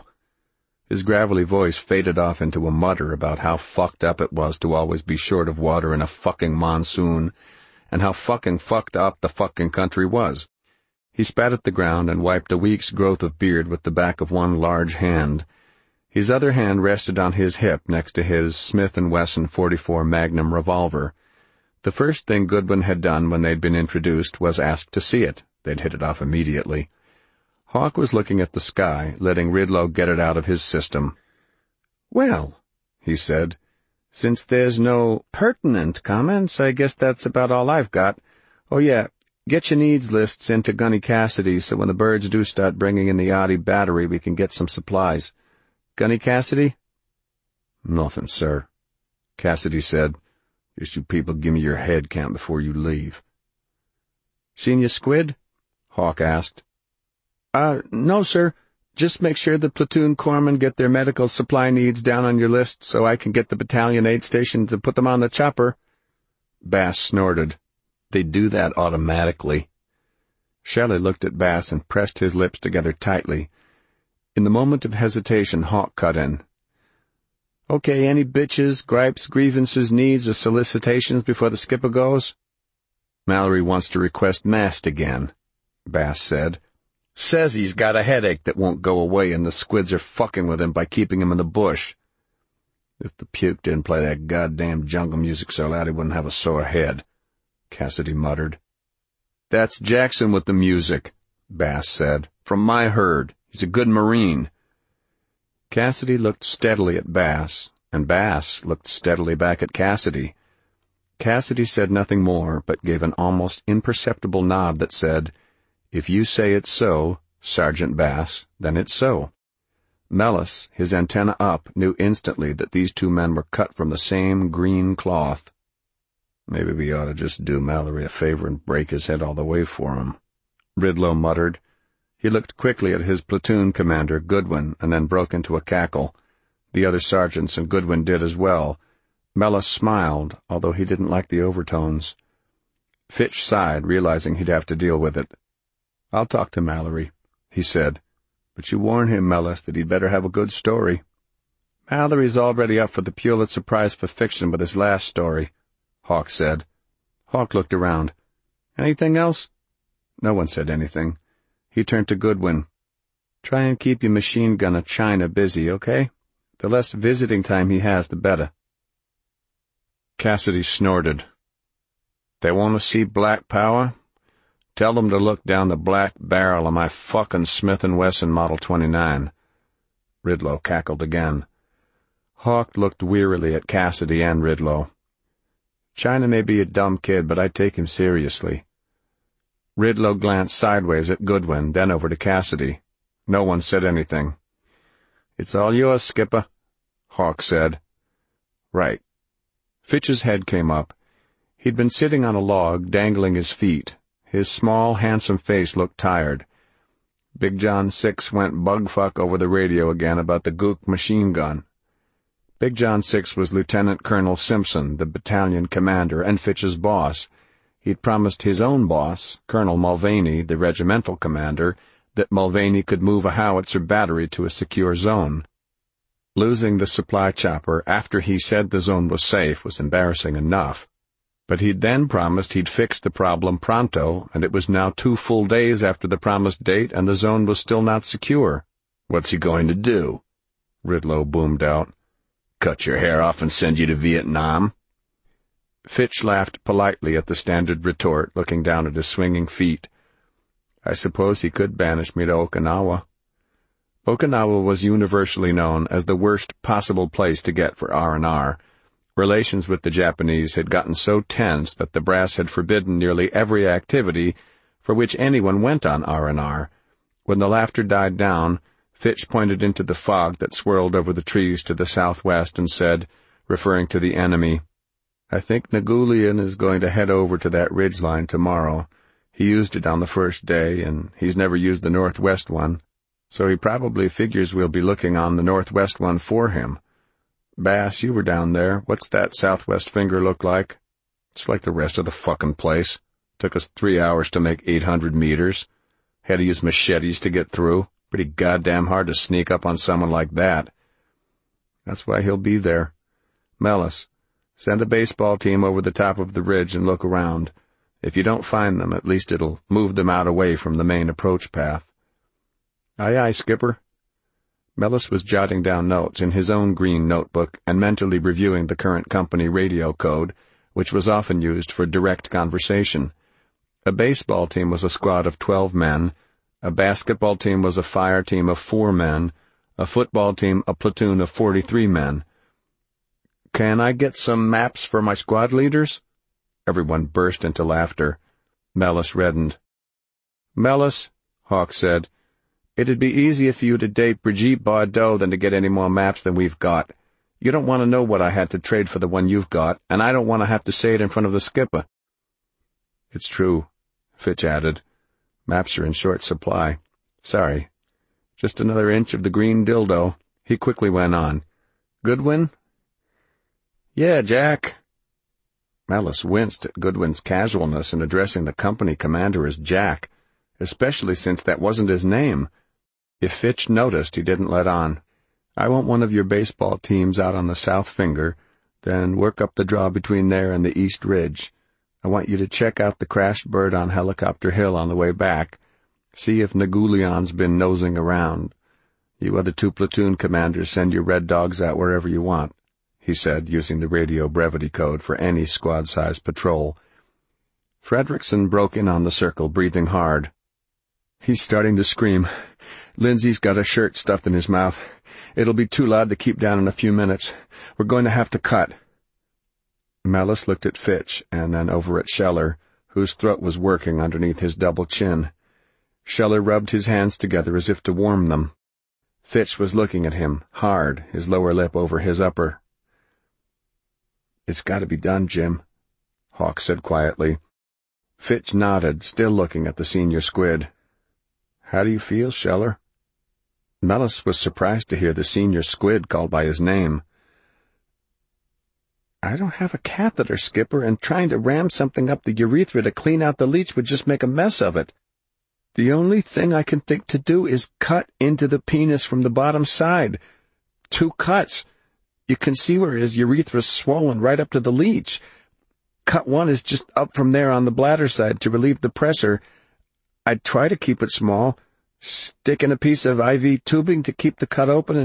His gravelly voice faded off into a mutter about how fucked up it was to always be short of water in a fucking monsoon, and how fucking fucked up the fucking country was. He spat at the ground and wiped a week's growth of beard with the back of one large hand. His other hand rested on his hip next to his Smith and Wesson forty-four Magnum revolver. The first thing Goodwin had done when they'd been introduced was ask to see it. They'd hit it off immediately. Hawk was looking at the sky, letting Ridlow get it out of his system. "Well," he said, "since there's no pertinent comments, I guess that's about all I've got. Oh yeah, get your needs lists into Gunny Cassidy so when the birds do start bringing in the Arty battery we can get some supplies. Gunny Cassidy?" "Nothing, sir," Cassidy said. "Just you people give me your head count before you leave." "Senior Squid?" Hawk asked. Uh, no, sir. Just make sure the platoon corpsmen get their medical supply needs down on your list so I can get the battalion aid station to put them on the chopper." Bass snorted. "They do that automatically." Shelley looked at Bass and pressed his lips together tightly. In the moment of hesitation, Hawk cut in. "Okay, any bitches, gripes, grievances, needs, or solicitations before the skipper goes?" "Mallory wants to request mast again," Bass said. "Says he's got a headache that won't go away and the squids are fucking with him by keeping him in the bush." "If the puke didn't play that goddamn jungle music so loud he wouldn't have a sore head," Cassidy muttered. "That's Jackson with the music," Bass said. "From my herd. He's a good Marine." Cassidy looked steadily at Bass, and Bass looked steadily back at Cassidy. Cassidy said nothing more, but gave an almost imperceptible nod that said, "If you say it's so, Sergeant Bass, then it's so." Mellis, his antenna up, knew instantly that these two men were cut from the same green cloth. "Maybe we ought to just do Mallory a favor and break his head all the way for him," Ridlow muttered. He looked quickly at his platoon commander, Goodwin, and then broke into a cackle. The other sergeants and Goodwin did as well. Mellis smiled, although he didn't like the overtones. Fitch sighed, realizing he'd have to deal with it. "I'll talk to Mallory," he said. But you warn him, Mellis, that he'd better have a good story. Mallory's already up for the Pulitzer Prize for fiction with his last story, Hawk said. Hawk looked around. Anything else? No one said anything. He turned to Goodwin. Try and keep your machine gunner China busy, okay? The less visiting time he has, the better. Cassidy snorted. They want to see black power? Tell them to look down the black barrel of my fucking Smith and Wesson Model twenty-nine. Ridlow cackled again. Hawk looked wearily at Cassidy and Ridlow. China may be a dumb kid, but I take him seriously. Ridlow glanced sideways at Goodwin, then over to Cassidy. No one said anything. It's all yours, Skipper, Hawk said. Right. Fitch's head came up. He'd been sitting on a log, dangling his feet. His small, handsome face looked tired. Big John Six went bugfuck over the radio again about the Gook machine gun. Big John Six was Lieutenant Colonel Simpson, the battalion commander, and Fitch's boss. He'd promised his own boss, Colonel Mulvaney, the regimental commander, that Mulvaney could move a howitzer battery to a secure zone. Losing the supply chopper after he said the zone was safe was embarrassing enough. But he'd then promised he'd fix the problem pronto, and it was now two full days after the promised date, and the zone was still not secure. What's he going to do? Ridlow boomed out. Cut your hair off and send you to Vietnam? Fitch laughed politely at the standard retort, looking down at his swinging feet. I suppose he could banish me to Okinawa. Okinawa was universally known as the worst possible place to get for R and R. Relations with the Japanese had gotten so tense that the brass had forbidden nearly every activity for which anyone went on R and R. When the laughter died down, Fitch pointed into the fog that swirled over the trees to the southwest and said, referring to the enemy, I think Nagulian is going to head over to that ridgeline tomorrow. He used it on the first day, and he's never used the northwest one, so he probably figures we'll be looking on the northwest one for him. Bass, you were down there. What's that southwest finger look like? It's like the rest of the fucking place. Took us three hours to make eight hundred meters. Had to use machetes to get through. Pretty goddamn hard to sneak up on someone like that. That's why he'll be there. Mellis, send a baseball team over the top of the ridge and look around. If you don't find them, at least it'll move them out away from the main approach path. Aye, aye, Skipper. Mellis was jotting down notes in his own green notebook and mentally reviewing the current company radio code, which was often used for direct conversation. A baseball team was a squad of twelve men, a basketball team was a fire team of four men, a football team a platoon of forty-three men. Can I get some maps for my squad leaders? Everyone burst into laughter. Mellis reddened. Mellis, Hawk said, it'd be easier for you to date Brigitte Bardot than to get any more maps than we've got. You don't want to know what I had to trade for the one you've got, and I don't want to have to say it in front of the skipper. It's true, Fitch added. Maps are in short supply. Sorry. Just another inch of the green dildo. He quickly went on. Goodwin? Yeah, Jack. Mellis winced at Goodwin's casualness in addressing the company commander as Jack, especially since that wasn't his name. If Fitch noticed, he didn't let on. I want one of your baseball teams out on the south finger, then work up the draw between there and the east ridge. I want you to check out the crashed bird on Helicopter Hill on the way back. See if Nagulian's been nosing around. You other two platoon commanders send your red dogs out wherever you want, he said, using the radio brevity code for any squad-sized patrol. Fredrickson broke in on the circle, breathing hard. He's starting to scream. Lindsay's got a shirt stuffed in his mouth. It'll be too loud to keep down in a few minutes. We're going to have to cut. Mellis looked at Fitch and then over at Scheller, whose throat was working underneath his double chin. Scheller rubbed his hands together as if to warm them. Fitch was looking at him, hard, his lower lip over his upper. It's got to be done, Jim, Hawk said quietly. Fitch nodded, still looking at the senior squid. How do you feel, Scheller? Mellis was surprised to hear the senior squid called by his name. I don't have a catheter, Skipper, and trying to ram something up the urethra to clean out the leech would just make a mess of it. The only thing I can think to do is cut into the penis from the bottom side. Two cuts. You can see where his urethra's swollen right up to the leech. Cut one is just up from there on the bladder side to relieve the pressure. I'd try to keep it small, stick in a piece of I V tubing to keep the cut open